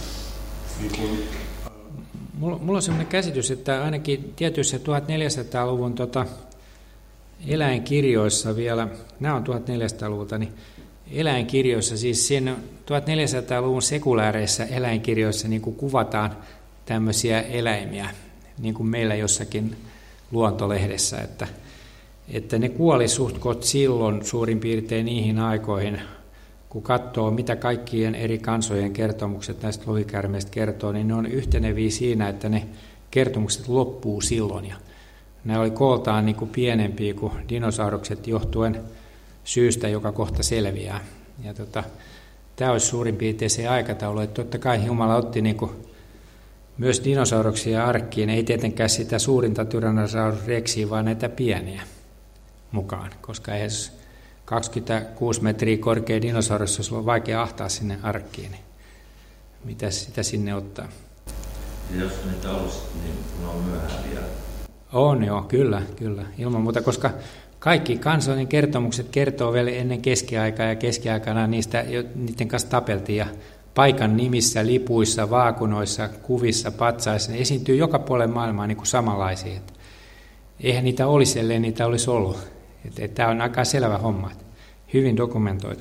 Mulla on sellainen käsitys, että ainakin tietyissä 1400-luvun eläinkirjoissa vielä, nämä on 1400-luvulta, niin eläinkirjoissa, siis siinä 1400-luvun sekulaareissa eläinkirjoissa niin kuin kuvataan tämmöisiä eläimiä, niin kuin meillä jossakin luontolehdessä, että ne kuoli suhtkot silloin suurin piirtein niihin aikoihin, kun katsoo, mitä kaikkien eri kansojen kertomukset näistä lohikäärmeistä kertoo, niin ne on yhteneviä siinä, että ne kertomukset loppuu silloin. Ja ne oli kooltaan niin kuin pienempiä kuin dinosaurukset johtuen syystä, joka kohta selviää. Ja tämä olisi suurin piirtein se aikataulu, että totta kai Jumala otti niin kuin myös dinosauruksia arkkiin, ei tietenkään sitä suurinta Tyrannosaurus rexiä, vaan näitä pieniä mukaan, koska eihän 26 metriä korkea dinosaurus olisi ollut vaikea ahtaa sinne arkkiin, niin mitä sitä sinne ottaa? Ja jos niitä olisi, niin ne on myöhään vielä. On joo, kyllä, ilman muuta, koska kaikki kansallinen kertomukset kertoo vielä ennen keskiaikaa ja keskiaikana niiden kanssa tapeltiin ja paikan nimissä, lipuissa, vaakunoissa, kuvissa, patsaissa, ne esiintyy joka puolella maailmaa niin kuin samanlaisia. Eihän niitä olisi, ellei niitä olisi ollut. Tämä on aika selvä homma, hyvin dokumentoitu.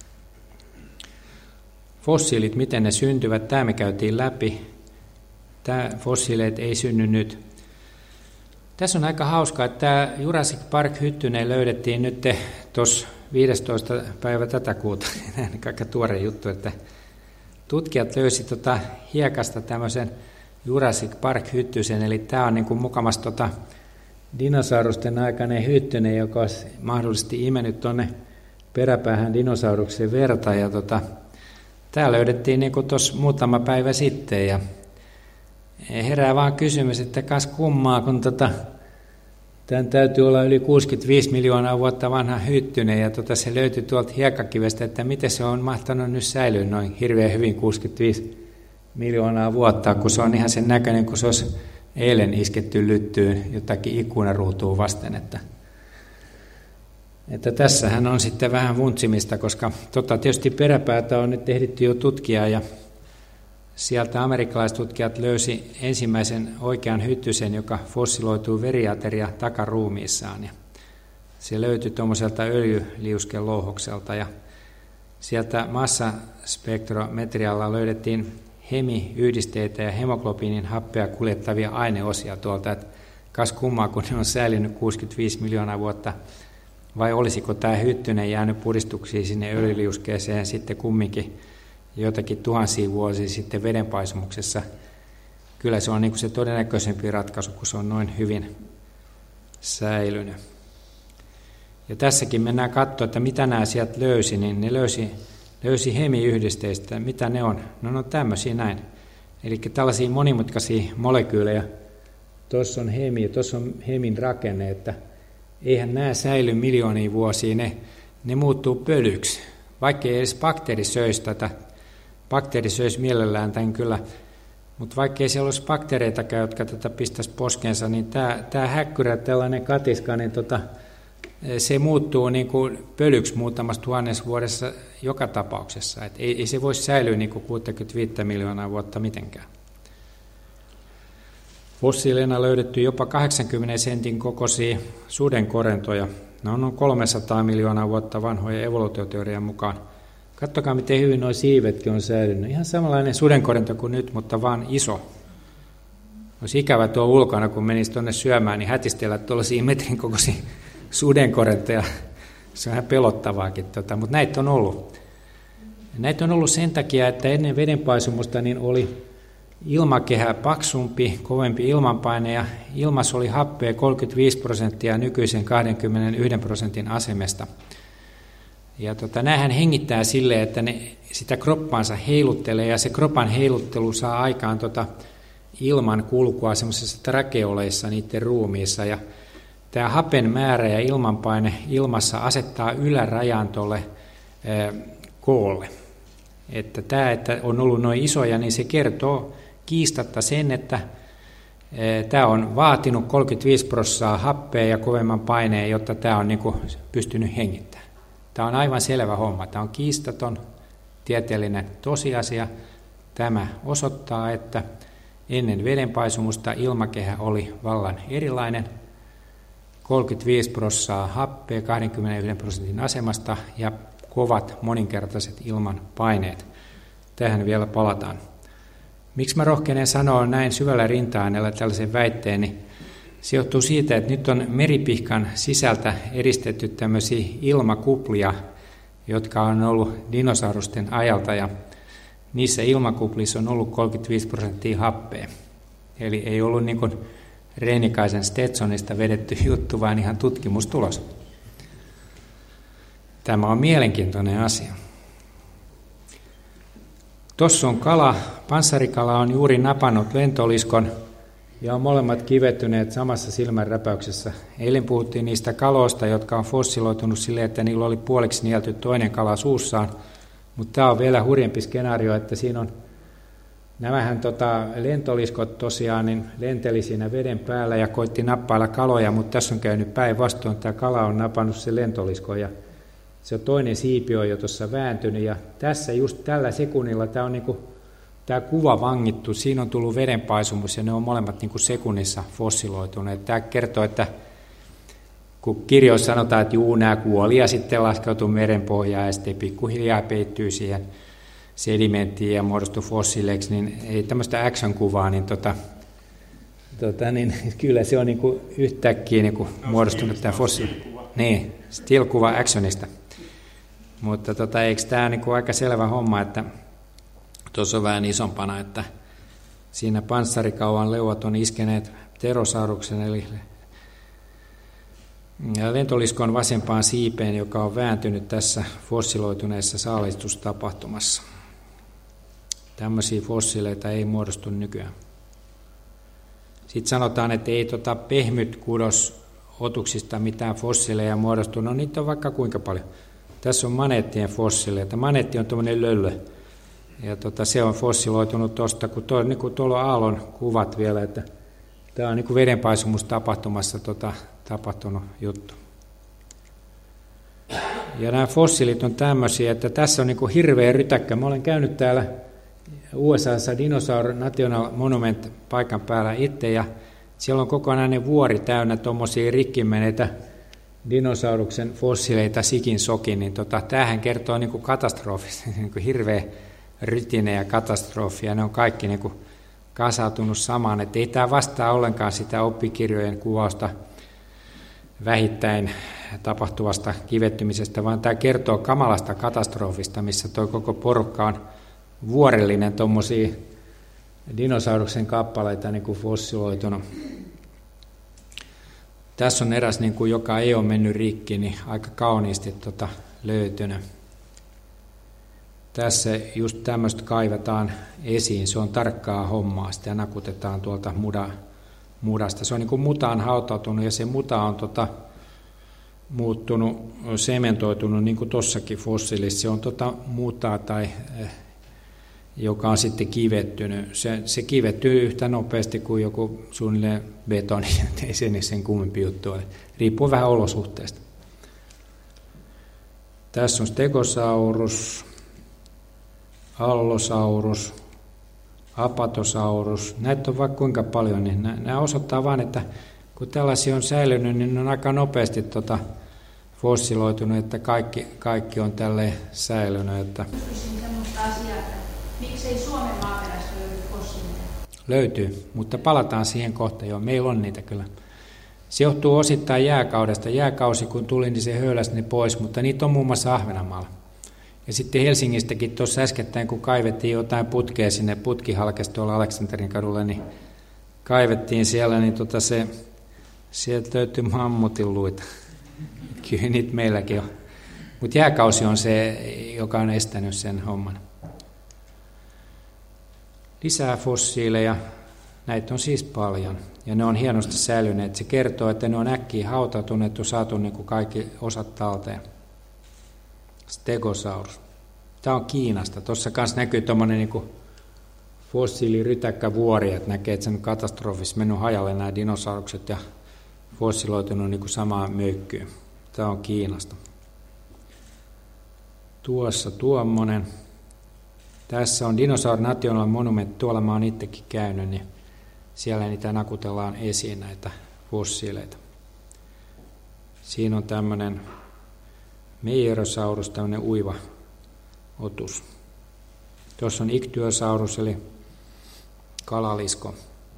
Fossiilit, miten ne syntyvät, tämä me käytiin läpi. Tämä fossiileet ei synny nyt. Tässä on aika hauskaa, että tämä Jurassic Park-hyttynen löydettiin nyt tuossa 15. päivä tätä kuuta. Aika tuore juttu, että tutkijat löysi hiekasta tämmöisen Jurassic Park-hyttysen, eli tämä on niin kuin mukamas dinosaurusten aikainen hyttynen, joka olisi mahdollisesti imennyt tuonne peräpäähän dinosauruksen verta. Ja tämä löydettiin niin kuin tuossa muutama päivä sitten. Ja herää vaan kysymys, että kas kummaa, kun tämän täytyy olla yli 65 miljoonaa vuotta vanha hyttynen, ja se löytyi tuolta hiekkakivestä, että miten se on mahtanut nyt säilyä noin hirveän hyvin 65 miljoonaa vuotta, kun se on ihan sen näköinen, kun se olisi eilen isketty lyttyyn jotakin ikkunaruutuun vasten. Että tässähän on sitten vähän vuntsimista, koska tietysti peräpäätä on nyt ehditty jo tutkia, ja sieltä amerikkalaistutkijat löysi ensimmäisen oikean hyttysen, joka fossiloituu veriateria takaruumiissaan. Ja se löytyi tuommoiselta öljyliuskelouhokselta, ja sieltä massaspektrometrialla löydettiin hemiyhdisteitä ja hemoglobiinin happea kuljettavia aineosia tuolta. Että kas kummaa, kun ne on säilynyt 65 miljoonaa vuotta, vai olisiko tämä hyttynen jäänyt puristuksiin sinne öljyliuskeeseen sitten kumminkin jotakin tuhansia vuosia sitten vedenpaisumuksessa. Kyllä se on niin kuin se todennäköisempi ratkaisu, kun se on noin hyvin säilynyt. Ja tässäkin mennään katsoa, että mitä nämä sieltä löysi, niin ne löysi hemiyhdisteistä. Mitä ne on? No ne on tämmöisiä näin. Eli tällaisia monimutkaisia molekyylejä. Tuossa on hemi, tuossa on hemin rakenne, että eihän nämä säily miljoonia vuosia, ne muuttuu pölyksi. Vaikka ei edes bakteeri söisi tätä. Bakteeri söisi mielellään tämän kyllä, mutta vaikka ei siellä olisi bakteereitakaan, jotka tätä pistäisi poskeensa, niin tämä häkkyrä, tällainen katiska, niin se muuttuu niin kuin pölyksi muutamassa tuhannessa vuodessa joka tapauksessa. Et ei se voi säilyä niin kuin 65 miljoonaa vuotta mitenkään. Fossiileina löydetty jopa 80 sentin kokoisia sudenkorentoja. Ne on noin 300 miljoonaa vuotta vanhoja evoluutioteorian mukaan. Katsokaa, miten hyvin nuo siivetkin on säilynyt. Ihan samanlainen sudenkorento kuin nyt, mutta vaan iso. Olisi ikävä tuo ulkona, kun menisi tuonne syömään, niin hätistellä tuollaisia metrin kokoisia sudenkorentoja. Se on ihan pelottavaakin, mutta näitä on ollut. Näitä on ollut sen takia, että ennen vedenpaisumusta niin oli ilmakehä paksumpi, kovempi ilmanpaine ja ilmassa oli happea 35% nykyisen 21% asemesta. Ja näähän hengittää silleen, että ne sitä kroppaansa heiluttelee ja se kropan heiluttelu saa aikaan ilman kulkua semmoisissa trakeoleissa niiden ruumiissa. Ja tämä hapen määrä ja ilmanpaine ilmassa asettaa ylärajan tuolle koolle. Että tämä, että on ollut noin isoja, niin se kertoo kiistatta sen, että tämä on vaatinut 35% happea ja kovemman paineen, jotta tämä on niin kuin pystynyt hengittämään. Tämä on aivan selvä homma. Tämä on kiistaton tieteellinen tosiasia. Tämä osoittaa, että ennen vedenpaisumusta ilmakehä oli vallan erilainen. 35% happea 21% asemasta ja kovat moninkertaiset ilmanpaineet. Tähän vielä palataan. Miksi mä rohkenen sanoa näin syvällä rinta-aineella tällaisen väitteen, niin se johtuu siitä, että nyt on meripihkan sisältä eristetty tämmöisiä ilmakuplia, jotka on ollut dinosaurusten ajalta, ja niissä ilmakuplissa on ollut 35% happea. Eli ei ollut niin kuin Reinikaisen Stetsonista vedetty juttu, vaan ihan tutkimustulos. Tämä on mielenkiintoinen asia. Tuossa on kala, panssarikala on juuri napannut lentoliskon ja on molemmat kivettyneet samassa silmänräpäyksessä. Eilen puhuttiin niistä kaloista, jotka on fossiloitunut silleen, että niillä oli puoliksi nielty toinen kala suussaan, mutta tämä on vielä hurjempi skenaario, että siinä on nämähän lentoliskot tosiaan niin lenteli siinä veden päällä ja koitti nappailla kaloja, mutta tässä on käynyt päinvastoin, tämä kala on napannut se lentoliskon ja se toinen siipi on jo tuossa vääntynyt ja tässä just tällä sekunnilla tämä on niinku, tämä kuva vangittu, siinä on tullut vedenpaisumus ja ne on molemmat niinku sekunnissa fossiloituneet. Tämä kertoo, että kun kirjoissa sanotaan, että juu, nämä kuoli ja sitten laskeutuu merenpohjaan ja sitten pikkuhiljaa peittyy siihen sedimenttiin ja muodostui fossiileiksi, niin ei tämmöistä action-kuvaa, niin, niin kyllä se on niinku yhtäkkiä niinku muodostunut tämä fossiili. Niin, still-kuva actionista. Mutta eikö tämä niinku aika selvä homma, että tuossa on vähän isompana, että siinä panssarikauan leuat on iskeneet pterosauruksen, eli lentoliskon vasempaan siipeen, joka on vääntynyt tässä fossiloituneessa saalistustapahtumassa. Tämmöisiä fossiileita ei muodostu nykyään. Sitten sanotaan, että ei pehmytkudosotuksista mitään fossiileja muodostu. No niitä on vaikka kuinka paljon. Tässä on maneettien fossiileita. Maneetti on tuommoinen löllö. Ja se on fossiloitunut tuosta, kun tuolla on aallon kuvat vielä, että tämä on niin kuin vedenpaisumustapahtumassa tapahtunut juttu. Ja nämä fossiilit on tämmöisiä, että tässä on niin kuin hirveä rytäkkä. Mä olen käynyt täällä USAssa Dinosaur National Monument paikan päällä itse, ja siellä on kokonainen vuori täynnä tuommoisia rikkimeneitä dinosauruksen fossiileita sikin sokin, niin tämähän kertoo niin kuin katastrofista, niin kuin hirveä rytine ja katastrofi, ja ne on kaikki niin kuin kasautunut samaan, että ei tämä vastaa ollenkaan sitä oppikirjojen kuvausta vähittäin tapahtuvasta kivettymisestä, vaan tämä kertoo kamalasta katastrofista, missä tuo koko porukka on vuorellinen tuommoisia dinosauruksen kappaleita niin kuin fossiloitunut. Tässä on eräs, niin kuin, joka ei ole mennyt rikki, niin aika kauniisti löytynyt. Tässä just tämmöistä kaivetaan esiin, se on tarkkaa hommaa, sitä nakutetaan tuolta mudasta. Se on niin kuin mutaan hautautunut ja se muta on muuttunut, sementoitunut niin kuin tuossakin fossiilissa. Se on mutaa tai joka on sitten kivettynyt. Se kivettyy yhtä nopeasti kuin joku suunnilleen betoni, ei se niin sen kummempi juttu ole. Riippuu vähän olosuhteista. Tässä on Stegosaurus, Allosaurus, Apatosaurus. Näitä on vaikka kuinka paljon, niin nämä osoittaa vain, että kun tällaisia on säilynyt, niin ne on aika nopeasti fossiloitunut, että kaikki on tälleen säilynyt. Että kysyisin semmoista asiaa, että miksei Suomen maaperästä löydy fossiileja? Löytyy, mutta palataan siihen kohta jo. Meillä on niitä kyllä. Se johtuu osittain jääkaudesta. Jääkausi kun tuli, niin se höyläsi ne pois, mutta niitä on muun muassa Ahvenanmaalla. Ja sitten Helsingistäkin tuossa äskettäin, kun kaivettiin jotain putkea sinne, putki halkesi tuolla Aleksanterin kadulla, niin kaivettiin siellä, niin sieltä löytyi mammutin luita. Kyllä niitä meilläkin on. Mutta jääkausi on se, joka on estänyt sen homman. Lisää fossiileja. Näitä on siis paljon. Ja ne on hienosti säilyneet. Se kertoo, että ne on äkkiä hautautuneet, saatu niin kuin kaikki osat talteen. Stegosaurus. Tämä on Kiinasta. Tuossa kanssa näkyy tuommoinen niin fossiilirytäkkävuori, että näkee, että sen katastrofissa mennyt hajalle nämä dinosaurukset ja fossiloitunut niin kuin samaan möykkyyn. Tämä on Kiinasta. Tuossa tuommoinen. Tässä on Dinosaur National Monument. Tuolla mä oon itsekin käynyt, niin siellä niitä nakutellaan esiin näitä fossiileita. Siinä on tämmöinen Meijerosaurus, tämmöinen uiva otus. Tuossa on Ichthyosaurus, eli kalalisko.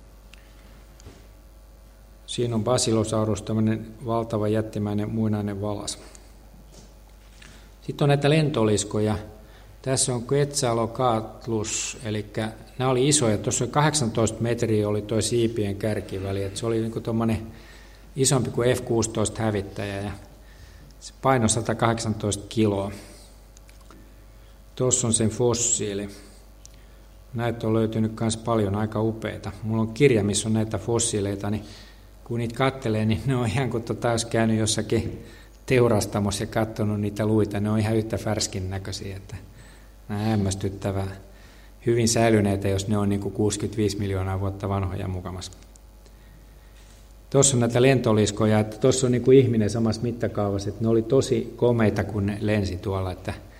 Siinä on Basilosaurus, tämmöinen valtava jättimäinen muinainen valas. Sitten on näitä lentoliskoja. Tässä on Quetzalcoatlus, eli nämä oli isoja. Tuossa 18 metriä oli tuo siipien kärkiväli. Se oli niin kuin tuommoinen isompi kuin F-16-hävittäjä ja se painoi 118 kiloa. Tuossa on sen fossiili. Näitä on löytynyt myös paljon, aika upeita. Mulla on kirja, missä on näitä fossiileita, niin kun niitä katselee, niin ne on ihan kuin olisi käynyt jossakin teurastamossa ja katsonut niitä luita. Ne on ihan yhtä färskin näköisiä, että nämä hämmästyttävää. Hyvin säilyneitä, jos ne on niin kuin 65 miljoonaa vuotta vanhoja mukamassa. Tuossa on näitä lentoliskoja, että tuossa on niin kuin ihminen samassa mittakaavassa, että ne oli tosi komeita, kun ne lensi tuolla,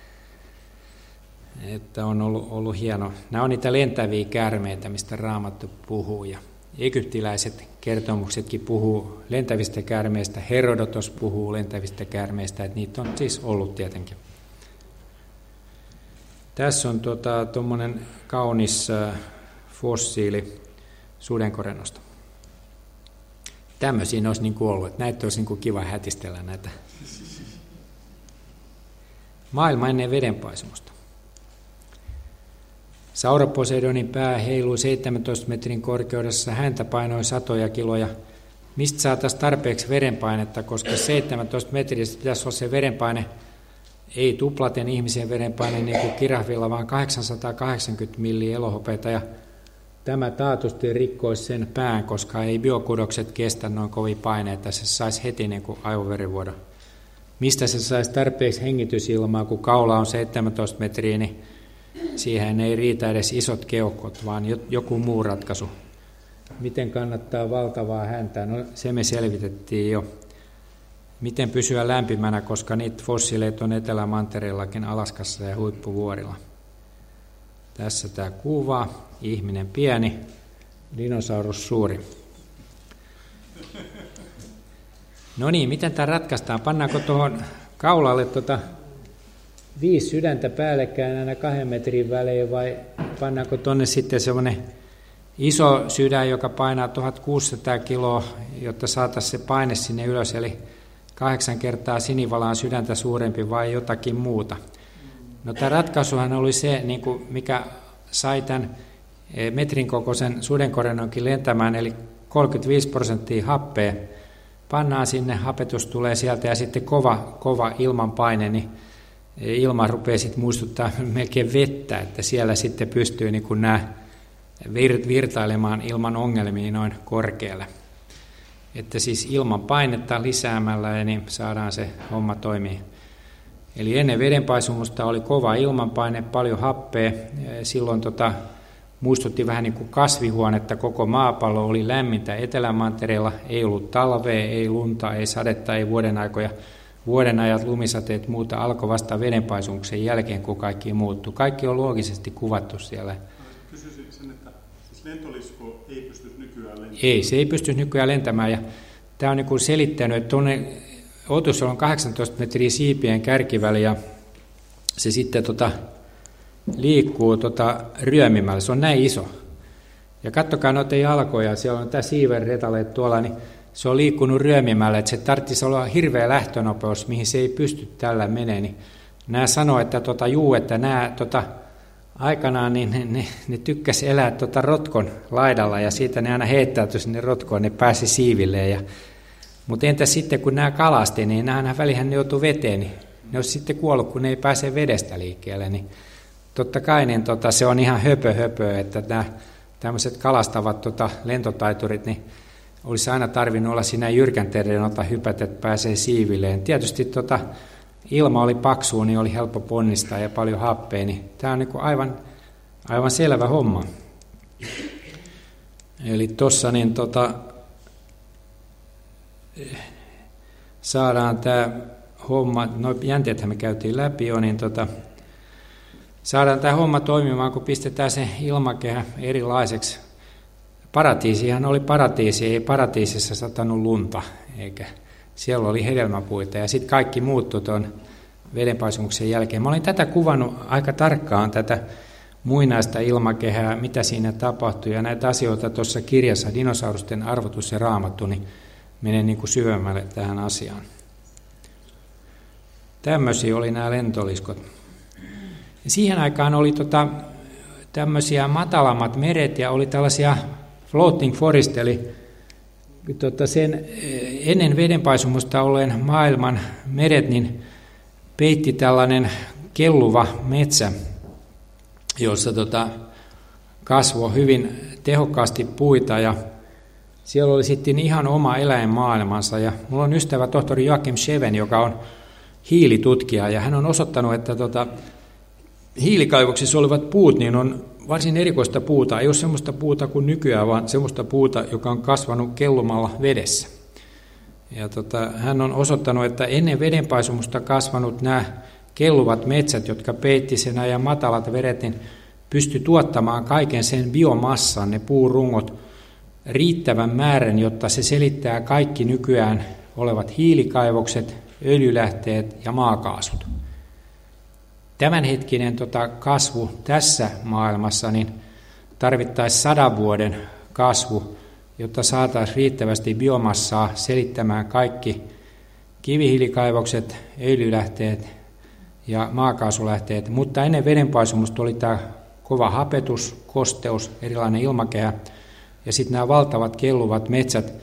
että on ollut hieno. Nämä on niitä lentäviä käärmeitä, mistä Raamattu puhuu, ja egyptiläiset kertomuksetkin puhuu lentävistä käärmeistä, Herodotos puhuu lentävistä käärmeistä, että niitä on siis ollut tietenkin. Tässä on tuommoinen kaunis fossiili sudenkorennosta. Tämmöisiä olisi niin kuin ollut, että näitä olisi niin kuin kiva hätistellä näitä. Maailma ennen vedenpaisumusta. Sauroposeidonin pää heilui 17 metrin korkeudessa, häntä painoi satoja kiloja. Mistä saataisiin tarpeeksi verenpainetta, koska 17 metrissä pitäisi olla se verenpaine, ei tuplaten ihmisen verenpaine niin kuin kirahvilla, vaan 880 milliä elohopeita. Ja tämä taatusti rikkoisi sen pään, koska ei biokudokset kestä noin kovin paineita, se saisi heti niin kuin aivoverivuodon. Mistä se saisi tarpeeksi hengitysilmaa, kun kaula on 17 metriä, niin siihen ei riitä edes isot keuhkot, vaan joku muu ratkaisu. Miten kannattaa valtavaa häntää? No se me selvitettiin jo. Miten pysyä lämpimänä, koska niitä fossiileita on Etelämantereellakin, Alaskassa ja huippuvuorilla. Tässä tämä kuva, ihminen pieni, dinosaurus suuri. No niin, miten tämä ratkaistaan? Pannaanko tuohon kaulalle 5 sydäntä päällekkäin aina 2 metrin välein vai pannaanko tuonne sitten semmoinen iso sydän, joka painaa 1600 kiloa, jotta saataisiin se paine sinne ylös, eli 8 kertaa sinivalaan sydäntä suurempi vai jotakin muuta. No tämä ratkaisuhan oli se, niin kuin mikä sai tämän metrin kokoisen sudenkorennonkin lentämään, eli 35% happea. Pannaan sinne, hapetus tulee sieltä ja sitten kova ilmanpaine, niin ilma rupeaa sitten muistuttaa melkein vettä, että siellä sitten pystyy niin kuin nämä virtailemaan ilman ongelmia noin korkealle. Että siis ilman painetta lisäämällä niin saadaan se homma toimii. Eli ennen vedenpaisumusta oli kova ilmanpaine, paljon happea. Silloin muistutti vähän niin kuin kasvihuonetta, koko maapallo oli lämmintä Etelämantereella. Ei ollut talvea, ei lunta, ei sadetta, ei vuodenaikoja. Vuodenajat, lumisateet muuta alkoi vasta vedenpaisumuksen jälkeen, kun kaikki muuttui. Kaikki on loogisesti kuvattu siellä. Kysyisin sen, että siis lentolisko ei pysty nykyään lentämään. Ei, se ei pysty nykyään lentämään. Ja tämä on niin kuin selittänyt, että tuonne Outoisella on 18 metriä siipien kärkiväli ja se sitten liikkuu ryömimällä. Se on näin iso. Ja katsokaa noita jalkoja, siellä on tämä siivenretaleet tuolla, niin se on liikkunut ryömimällä, että se tarvitsisi olla hirveä lähtönopeus, mihin se ei pysty tällä menee. Niin nämä sanoo, että että nämä aikanaan niin ne tykkäsi elää rotkon laidalla ja siitä ne aina heittäytyi sinne rotkoon, ne pääsi siivilleen. Mutta entäs sitten kun nämä kalasti, niin nämä välihän ne joutuu veteen, niin ne olisi sitten kuollut, kun ne ei pääse vedestä liikkeelle. Niin totta kai niin se on ihan höpö, että nämä tämmöiset kalastavat lentotaiturit, niin olisi aina tarvinnut olla siinä jyrkän tereen hypätä, että pääsee siivilleen. Tietysti ilma oli paksua, niin oli helppo ponnistaa ja paljon happea, niin tämä on niin kuin aivan selvä homma. Eli tuossa niin saadaan tämä homma, no jänteethän me käytiin läpi jo, niin saadaan tämä homma toimimaan, kun pistetään se ilmakehä erilaiseksi. Paratiisihan oli paratiisi, ei paratiisissa satanut lunta, eikä siellä oli hedelmäpuita ja sitten kaikki muuttui tuon vedenpaisumuksen jälkeen. Mä olin tätä kuvannut aika tarkkaan, tätä muinaista ilmakehää, mitä siinä tapahtui ja näitä asioita tuossa kirjassa, Dinosaurusten arvotus ja raamattu, niin menee niin kuin syvemmälle tähän asiaan. Tämmöisiä oli nämä lentoliskot. Ja siihen aikaan oli tämmöisiä matalammat meret ja oli tällaisia floating forest, eli sen ennen vedenpaisumusta olleen maailman meret niin peitti tällainen kelluva metsä, jossa kasvoi hyvin tehokkaasti puita ja siellä oli sitten ihan oma eläinmaailmansa. Ja mulla on ystävä tohtori Joachim Scheven, joka on hiilitutkija ja hän on osoittanut, että hiilikaivoksissa olevat puut niin on varsin erikoista puuta. Ei ole sellaista puuta kuin nykyään, vaan sellaista puuta, joka on kasvanut kellumalla vedessä. Ja hän on osoittanut, että ennen vedenpaisumusta kasvanut nämä kelluvat metsät, jotka peitti sen ja matalat veret, niin pystyi tuottamaan kaiken sen biomassan, ne puurungot, riittävän määrän, jotta se selittää kaikki nykyään olevat hiilikaivokset, öljylähteet ja maakaasut. Tämänhetkinen kasvu tässä maailmassa niin tarvittaisiin 100 vuoden kasvu, jotta saataisiin riittävästi biomassaa selittämään kaikki kivihiilikaivokset, öljylähteet ja maakaasulähteet. Mutta ennen vedenpaisumusta oli tämä kova hapetus, kosteus, erilainen ilmakehä ja sitten nämä valtavat kelluvat metsät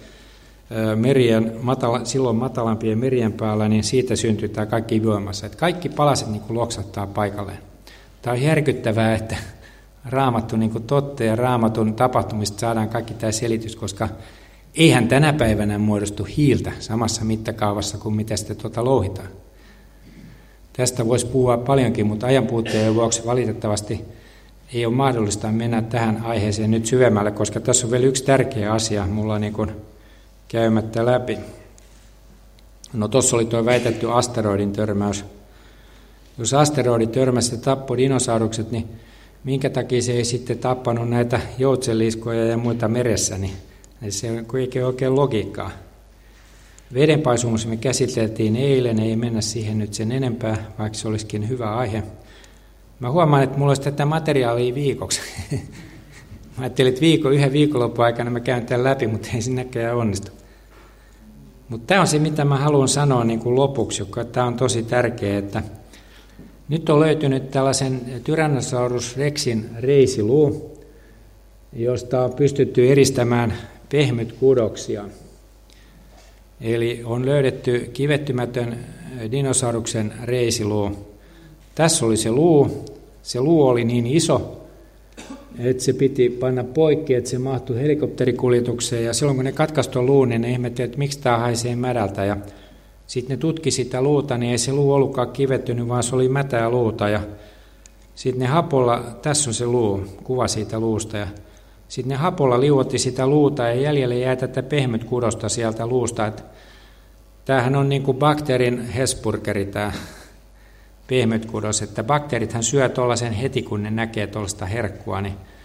silloin matalampien merien päällä, niin siitä syntyy tämä kaikki biomassa. Että kaikki palaset niin kuin loksattaa paikalleen. Tämä on järkyttävää, että Raamattu niin kuin totta ja Raamatun tapahtumista saadaan kaikki tämä selitys, koska eihän tänä päivänä muodostu hiiltä samassa mittakaavassa kuin mitä sitten louhitaan. Tästä voisi puhua paljonkin, mutta ajanpuutteen vuoksi valitettavasti ei ole mahdollista mennä tähän aiheeseen nyt syvemmälle, koska tässä on vielä yksi tärkeä asia mulla niin kuin käymättä läpi. No tuossa oli tuo väitetty asteroidin törmäys. Jos asteroidi törmäsi ja tappoi dinosaurukset, niin minkä takia se ei sitten tappanut näitä joutsenliskoja ja muita meressä, niin se ei oikein logiikkaa. Vedenpaisumus me käsiteltiin eilen, ei mennä siihen nyt sen enempää, vaikka se olisikin hyvä aihe. Mä huomaan, että mulla olisi tätä materiaalia viikoksi. Mä ajattelin, että yhden viikonlopun aikana mä käyn tämän läpi, mutta ei sinnekään onnistu. Mutta tämä on se, mitä mä haluan sanoa niin kuin lopuksi, joka tämä on tosi tärkeä, että nyt on löytynyt tällaisen Tyrannosaurus rexin reisiluu, josta on pystytty eristämään pehmytkudoksia. Eli on löydetty kivettymätön dinosauruksen reisiluu. Tässä oli se luu. Se luu oli niin iso, että se piti panna poikki, että se mahtui helikopterikuljetukseen. Ja silloin kun ne katkaisi tuon luun, niin ne ihmettelivät, että miksi tämä haisee märältä. Ja sitten ne tutki sitä luuta, niin ei se luu ollutkaan kivettynyt, vaan se oli mätää luuta. Ja sitten ne hapolla, tässä on se luu, kuva siitä luusta. Ja sitten ne hapolla liuotti sitä luuta ja jäljelle jäi tätä pehmytkudosta sieltä luusta. Että tämähän on niin kuin bakteerin Hesburgeri tämä pehmytkudos, että bakteerithan syö tuollaisen heti, kun ne näkee tuollaista herkkua, niin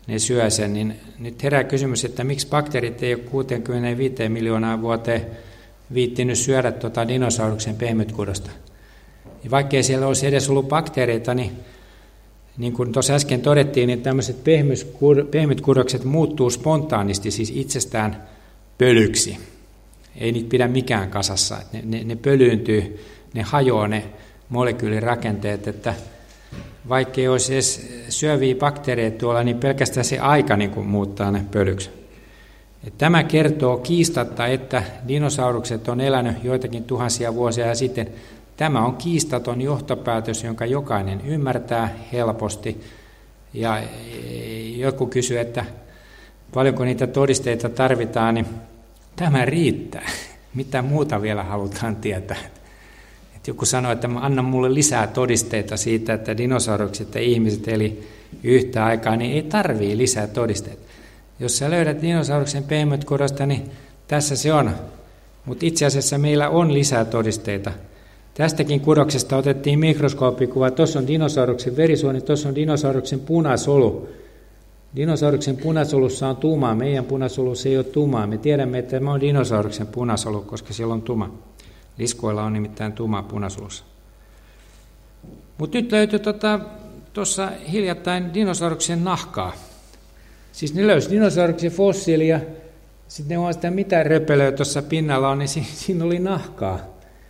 ne syö sen, niin nyt herää kysymys, että miksi bakteerit ei ole 65 miljoonaa vuoteen viittinyt syödä dinosauruksen pehmytkudosta. Ja vaikkei siellä olisi edes ollut bakteereita, niin kuin tuossa äsken todettiin, niin tämmöiset pehmytkudokset muuttuu spontaanisti, siis itsestään pölyksi. Ei niitä pidä mikään kasassa. Ne pölyyntyy, ne hajoaa ne molekyylirakenteet, että vaikkei olisi edes syöviä bakteereita tuolla, niin pelkästään se aika niin kuin muuttaa ne pölyksi. Tämä kertoo kiistatta, että dinosaurukset on elänyt joitakin tuhansia vuosia sitten. Tämä on kiistaton johtopäätös, jonka jokainen ymmärtää helposti. Ja joku kysyy, että paljonko niitä todisteita tarvitaan, niin tämä riittää. Mitä muuta vielä halutaan tietää? Että joku sanoo, että anna mulle lisää todisteita siitä, että dinosaurukset ja ihmiset eli yhtä aikaa, niin ei tarvii lisää todisteita. Jos sä löydät dinosauruksen pehmytkudosta, niin tässä se on. Mutta itse asiassa meillä on lisää todisteita. Tästäkin kudoksesta otettiin mikroskooppikuva. Tuossa on dinosauruksen verisuoni, tuossa on dinosauruksen punasolu. Dinosauruksen punasolussa on tumaa, meidän punasolussa ei ole tumaa. Me tiedämme, että tämä on dinosauruksen punasolu, koska siellä on tuma. Liskoilla on nimittäin tuma punasolussa. Mutta nyt löytyi tuossa hiljattain dinosauruksen nahkaa. Siis ne löysi dinosauruksen fossiilia, sitten ne huomasivat, mitä röpelöä tuossa pinnalla on, niin siinä oli nahkaa.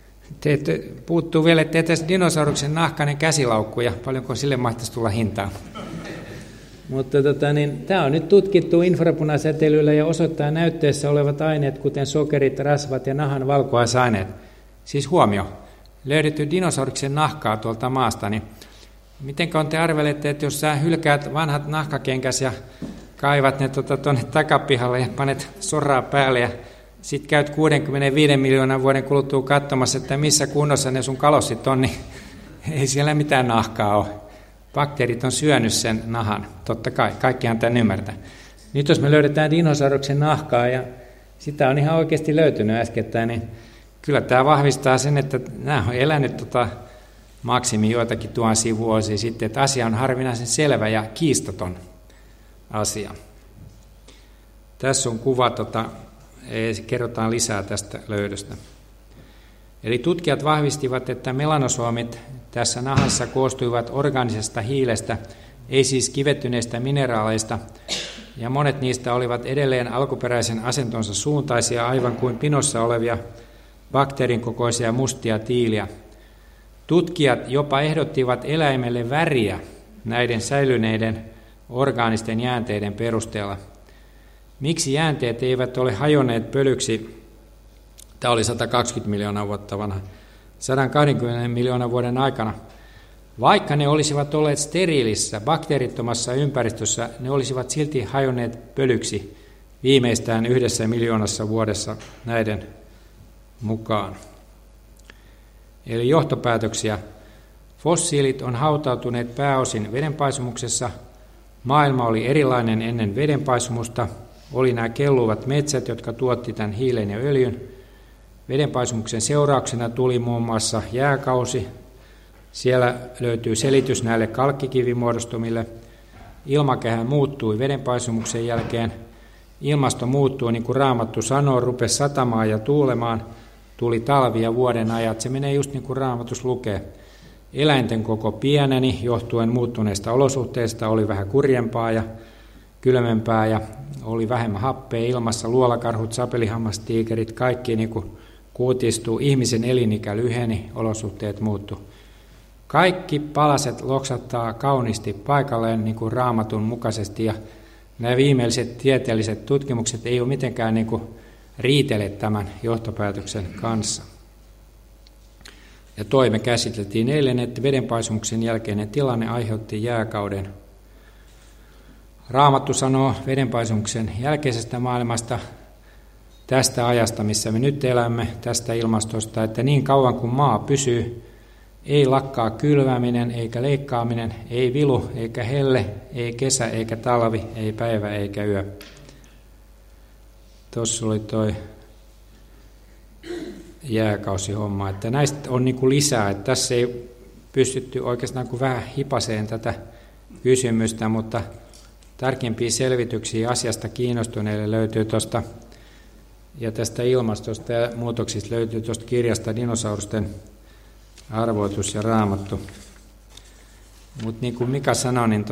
Puuttuu vielä, että tässä dinosauruksen nahkainen käsilaukku, ja paljonko sille mahtaisi tulla hintaa. Mutta tämä on nyt tutkittu infrapunasäteilyllä ja osoittaa näytteessä olevat aineet, kuten sokerit, rasvat ja nahan valkuaisaineet. Siis huomio, löydetty dinosauruksen nahkaa tuolta maasta, niin mitenkä te arvelette, että jos sä hylkäät vanhat nahkakenkäs ja kaivat ne tuonne takapihalle ja panet soraa päälle ja sitten käyt 65 miljoonan vuoden kuluttua katsomassa, että missä kunnossa ne sun kalossit on, niin ei siellä mitään nahkaa ole. Bakteerit on syönyt sen nahan, totta kai, kaikkihan tämän ymmärtää. Nyt jos me löydetään dinosauruksen nahkaa ja sitä on ihan oikeasti löytynyt äskettäin, niin kyllä tämä vahvistaa sen, että nämä on elänyt maksimi joitakin tuhansia vuosia sitten, että asia on harvinaisen selvä ja kiistaton asia. Tässä on kuva, kerrotaan lisää tästä löydöstä. Eli tutkijat vahvistivat, että melanosoomit tässä nahassa koostuivat orgaanisesta hiilestä, ei siis kivettyneistä mineraaleista, ja monet niistä olivat edelleen alkuperäisen asentonsa suuntaisia, aivan kuin pinossa olevia bakteerin kokoisia mustia tiiliä. Tutkijat jopa ehdottivat eläimelle väriä näiden säilyneiden orgaanisten jäänteiden perusteella. Miksi jäänteet eivät ole hajonneet pölyksi? Tämä oli 120 miljoonaa vuotta vanha. 120 miljoonan vuoden aikana. Vaikka ne olisivat olleet steriilissä, bakteerittomassa ympäristössä, ne olisivat silti hajonneet pölyksi viimeistään 1 miljoonassa vuodessa näiden mukaan. Eli johtopäätöksiä. Fossiilit on hautautuneet pääosin vedenpaisumuksessa. Maailma oli erilainen ennen vedenpaisumusta. Oli nämä kelluvat metsät, jotka tuotti tämän hiilen ja öljyn. Vedenpaisumuksen seurauksena tuli muun muassa jääkausi. Siellä löytyy selitys näille kalkkikivimuodostumille. Ilmakehä muuttui vedenpaisumuksen jälkeen. Ilmasto muuttui, niin kuin Raamattu sanoo, rupesi satamaan ja tuulemaan. Tuli talvia vuoden ajat. Se menee just niin kuin Raamatus lukee. Eläinten koko pieneni johtuen muuttuneista olosuhteista, oli vähän kurjempaa ja kylmempää ja oli vähemmän happea ilmassa. Luolakarhut, sapelihammastiikerit, kaikki niin kuin kuutistuu. Ihmisen elinikä lyheni, olosuhteet muuttu. Kaikki palaset loksattaa kauniisti paikalleen niin kuin Raamatun mukaisesti ja nämä viimeiset tieteelliset tutkimukset ei ole mitenkään niin kuin riitele tämän johtopäätöksen kanssa. Ja me käsiteltiin eilen, että vedenpaisumuksen jälkeinen tilanne aiheutti jääkauden. Raamattu sanoo vedenpaisumuksen jälkeisestä maailmasta, tästä ajasta, missä me nyt elämme, tästä ilmastosta, että niin kauan kuin maa pysyy, ei lakkaa kylväminen eikä leikkaaminen, ei vilu eikä helle, ei kesä eikä talvi, ei päivä eikä yö. Tuossa oli toi jääkausihomma, että näistä on niin kuin lisää, että tässä ei pystytty oikeastaan kuin vähän hipaseen tätä kysymystä, mutta tarkempia selvityksiä asiasta kiinnostuneille löytyy tuosta, ja tästä ilmastosta ja muutoksista löytyy tuosta kirjasta Dinosaurusten arvoitus ja raamattu. Mutta niin kuin Mika sanoi, niin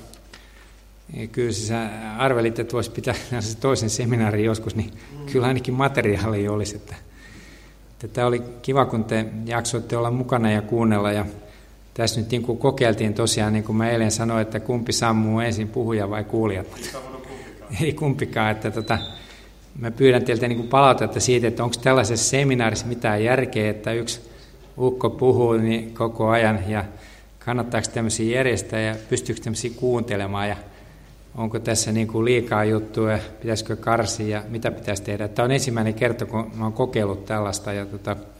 kyllä sä arvelit, että voisi pitää toisen seminaarin joskus, niin kyllä ainakin materiaalia olisi. Että tämä oli kiva, kun te jaksoitte olla mukana ja kuunnella. Ja tässä nyt niin kuin kokeiltiin tosiaan, niin kuin mä eilen sanoin, että kumpi sammuu ensin, puhuja vai kuulijat. Ei kumpikaan. Että mä pyydän teiltä niin kuin palautetta siitä, että onko tällaisessa seminaarissa mitään järkeä, että yksi ukko puhuu niin koko ajan ja kannattaako tämmöisiä järjestää ja pystyykö tämmöisiä kuuntelemaan ja onko tässä niin kuin liikaa juttuja, pitäisikö karsia ja mitä pitäisi tehdä. Tämä on ensimmäinen kerta, kun mä oon kokeillut tällaista ja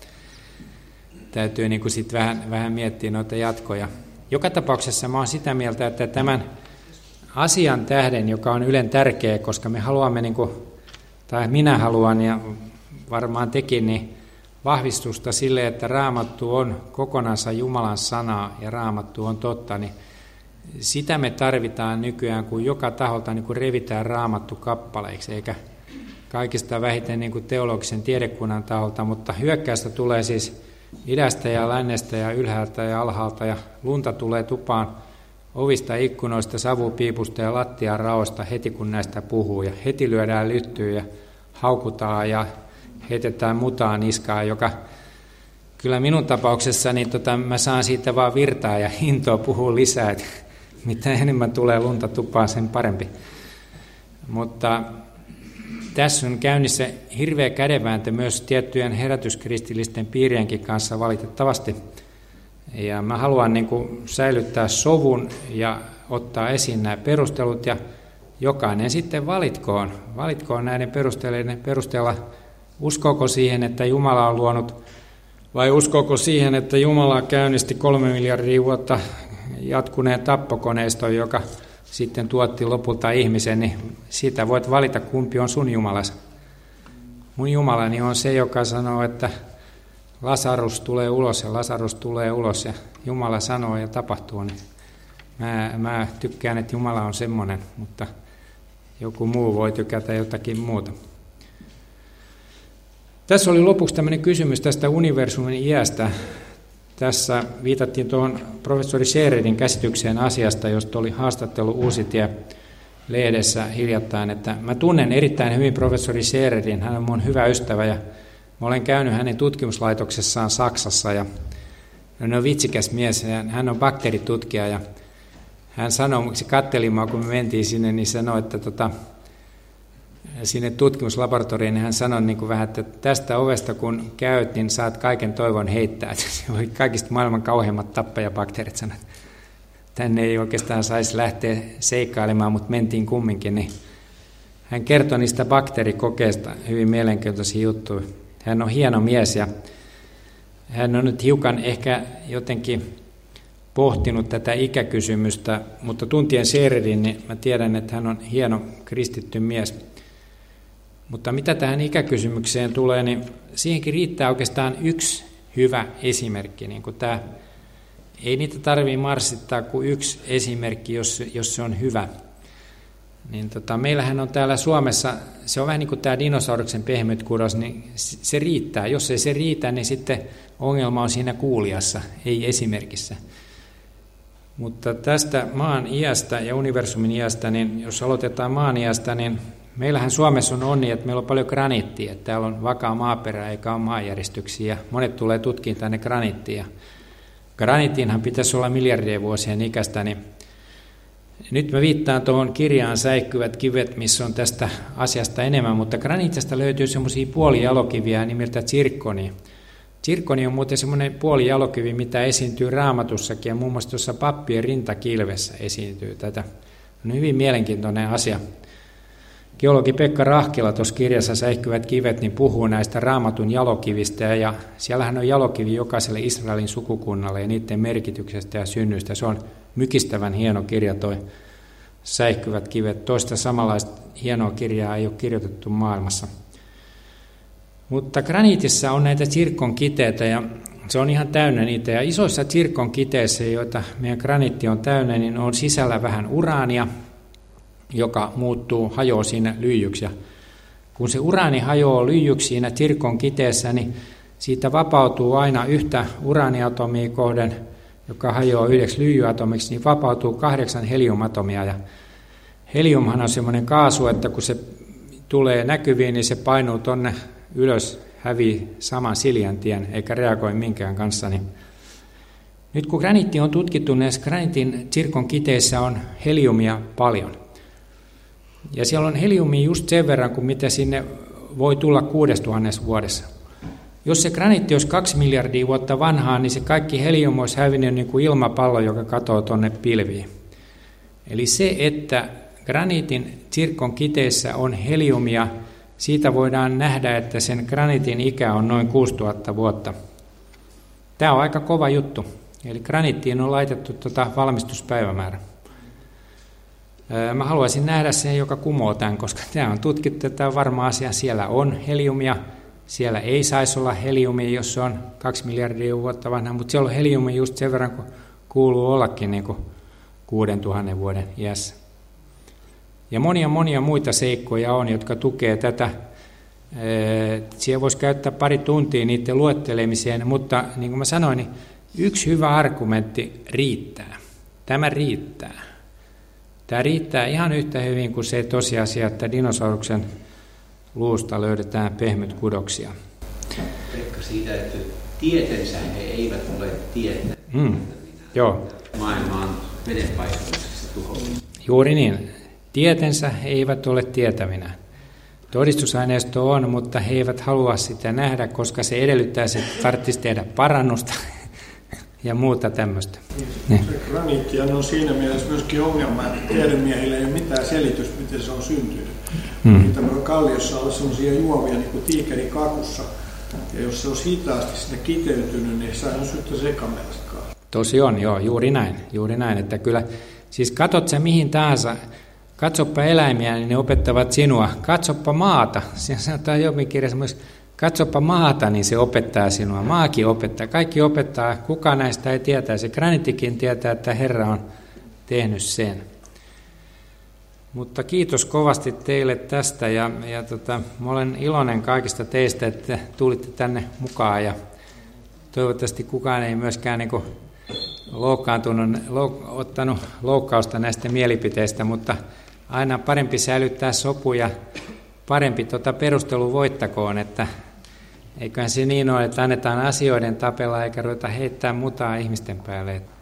täytyy niin kuin sit vähän miettiä noita jatkoja. Joka tapauksessa mä oon sitä mieltä, että tämän asian tähden, joka on Ylen tärkeä, koska me haluamme, niin kuin, tai minä haluan ja varmaan tekin, niin vahvistusta sille, että Raamattu on kokonansa Jumalan sanaa ja Raamattu on totta, niin sitä me tarvitaan nykyään, kun joka taholta niin kun revitään Raamattu kappaleiksi, eikä kaikista vähiten niin kuin teologisen tiedekunnan taholta, mutta hyökkäystä tulee siis idästä ja lännestä ja ylhäältä ja alhaalta ja lunta tulee tupaan ovista, ikkunoista, savupiipusta ja lattian raosta heti kun näistä puhuu ja heti lyödään lyttyyn ja haukutaan ja heitetään mutaa niskaan, joka kyllä minun tapauksessani mä saan siitä vaan virtaa ja intoa puhua lisää, että mitä enemmän tulee lunta tupaan, sen parempi. Mutta tässä on käynnissä hirveä kädenvääntö myös tiettyjen herätyskristillisten piirienkin kanssa valitettavasti. Ja mä haluan niin kuin säilyttää sovun ja ottaa esiin nämä perustelut ja jokainen sitten valitkoon näiden perusteella, uskooko siihen, että Jumala on luonut, vai uskooko siihen, että Jumala käynnisti 3 miljardia vuotta jatkuneen tappokoneiston, joka sitten tuotti lopulta ihmisen, niin siitä voit valita, kumpi on sun Jumalasi. Mun Jumalani on se, joka sanoo, että Lasarus tulee ulos ja Lasarus tulee ulos ja Jumala sanoo ja tapahtuu. Niin mä tykkään, että Jumala on semmoinen, mutta joku muu voi tykätä jotakin muuta. Tässä oli lopuksi tämmöinen kysymys tästä universumin iästä. Tässä viitattiin tuohon professori Schererin käsitykseen asiasta, josta oli haastattelu Uusitie-lehdessä hiljattain. Että mä tunnen erittäin hyvin professori Schererin, hän on mun hyvä ystävä ja mä olen käynyt hänen tutkimuslaitoksessaan Saksassa ja hän on vitsikäs mies ja hän on bakteeritutkija ja hän sanoi, se katteli mua kun me mentiin sinne, niin sanoi, että sinne tutkimuslaboratoriin, niin hän sanoi niin kuin vähän, että tästä ovesta kun käyt, niin saat kaiken toivon heittää. Se oli kaikista maailman kauheimmat tappajabakteerit sanat. Tänne ei oikeastaan saisi lähteä seikkailemaan, mutta mentiin kumminkin. Niin hän kertoi niistä bakteerikokeista hyvin mielenkiintoisia juttuja. Hän on hieno mies ja hän on nyt hiukan ehkä jotenkin pohtinut tätä ikäkysymystä, mutta tuntien Schererin, niin mä tiedän, että hän on hieno kristitty mies. Mutta mitä tähän ikäkysymykseen tulee, niin siihenkin riittää oikeastaan yksi hyvä esimerkki. Niin kuin tämä, ei niitä tarvitse marssittaa kuin yksi esimerkki, jos se on hyvä. Niin meillähän on täällä Suomessa, se on vähän niin kuin tämä dinosauruksen pehmytkudos, niin se riittää. Jos ei se riitä, niin sitten ongelma on siinä kuulijassa, ei esimerkissä. Mutta tästä maan iästä ja universumin iästä, niin jos aloitetaan maan iästä, niin meillähän Suomessa on onni, että meillä on paljon graniittia. Että täällä on vakaa maaperä eikä ole maanjäristyksiä. Monet tulee tutkimaan tänne graniittia. Graniittiinhan pitäisi olla miljardien vuosien ikäistä. Niin nyt mä viittaan tuohon kirjaan Säikkyvät kivet, missä on tästä asiasta enemmän. Mutta graniitista löytyy semmoisia puolijalokiviä nimeltä zirkkonia. Zirkkoni on muuten semmoinen puolijalokivi, mitä esiintyy Raamatussakin ja muun muassa tuossa pappien rintakilvessä esiintyy tätä. On hyvin mielenkiintoinen asia. Geologi Pekka Rahkila tuossa kirjassa Säikkyvät kivet niin puhuu näistä Raamatun jalokivistä ja siellähän on jalokivi jokaiselle Israelin sukukunnalle ja niiden merkityksestä ja synnystä. Se on mykistävän hieno kirja toi Säikkyvät kivet. Toista samanlaista hienoa kirjaa ei ole kirjoitettu maailmassa. Mutta graniitissa on näitä zirkon kiteitä ja se on ihan täynnä niitä. Ja isoissa zirkon kiteissä, joita meidän graniitti on täynnä, niin on sisällä vähän uraania. joka hajoaa siinä lyijyksi. Ja kun se uraani hajoaa lyijyksi siinä zirkon kiteessä, niin siitä vapautuu aina yhtä uraaniatomia kohden, joka hajoaa 9 lyijyatomiksi, niin vapautuu 8 heliumatomia. Ja heliumhan on semmoinen kaasu, että kun se tulee näkyviin, niin se painuu tonne ylös, hävii saman siljantien, eikä reagoi minkään kanssa. Niin nyt kun graniitti on tutkittu, näissä graniitin zirkon kiteissä on heliumia paljon. Ja siellä on heliumia just sen verran, kuin mitä sinne voi tulla 6000 vuodessa. Jos se graniitti olisi 2 miljardia vuotta vanhaa, niin se kaikki helium olisi hävinnyt niin kuin ilmapallo, joka katoaa tuonne pilviin. Eli se, että graniitin zirkon kiteissä on heliumia, siitä voidaan nähdä, että sen graniitin ikä on noin 6000 vuotta. Tämä on aika kova juttu. Eli graniittiin on laitettu valmistuspäivämäärä. Mä haluaisin nähdä sen, joka kumoo tämän, koska tämä on tutkittu, että tämä on varma asia. Siellä on heliumia, siellä ei saisi olla heliumia, jos se on 2 miljardia vuotta vanha, mutta siellä on heliumia just sen verran, kun kuuluu ollakin niin kuin 6000 vuoden iässä. Ja monia muita seikkoja on, jotka tukee tätä. Siellä voisi käyttää pari tuntia niiden luettelemiseen, mutta niin kuin mä sanoin, niin yksi hyvä argumentti riittää. Tämä riittää. Tämä riittää ihan yhtä hyvin kuin se tosiasia, että dinosauruksen luusta löydetään pehmytkudoksia. Pekka siitä, että tietensä he eivät ole tietäneet. Joo. Maailma on vedenpaistumisessa tuhollinen. Juuri niin. Tietensä he eivät ole tietävinä. Todistusaineisto on, mutta he eivät halua sitä nähdä, koska se edellyttää, että tarvitsisi tehdä parannusta ja muuta tämmöistä. Se graniitti on siinä mielessä myöskin ongelma, että tiedemiehillä ei ole mitään selitystä, miten se on syntynyt. Tämä kalliossa on sellaisia juovia niin kuin tiikerikakussa, ja jos se olisi hitaasti sinne kiteytynyt, niin se on syyttä sekamelskakaan. Tosi on, joo, juuri näin, että kyllä, siis katsot sä mihin tahansa, katsoppa eläimiä, niin ne opettavat sinua, katsoppa maata, siinä sanotaan Jobin kirjassa myös, katsoppa maata, niin se opettaa sinua. Maakin opettaa. Kaikki opettaa. Kuka näistä ei tietää. Se graniittikin tietää, että Herra on tehnyt sen. Mutta kiitos kovasti teille tästä. Mä olen iloinen kaikista teistä, että tulitte tänne mukaan. Ja toivottavasti kukaan ei myöskään niin ottanut loukkausta näistä mielipiteistä, mutta aina parempi säilyttää sopu ja parempi perustelu voittakoon, että eiköhän se niin ole, että annetaan asioiden tapella eikä ruveta heittää mutaa ihmisten päälle.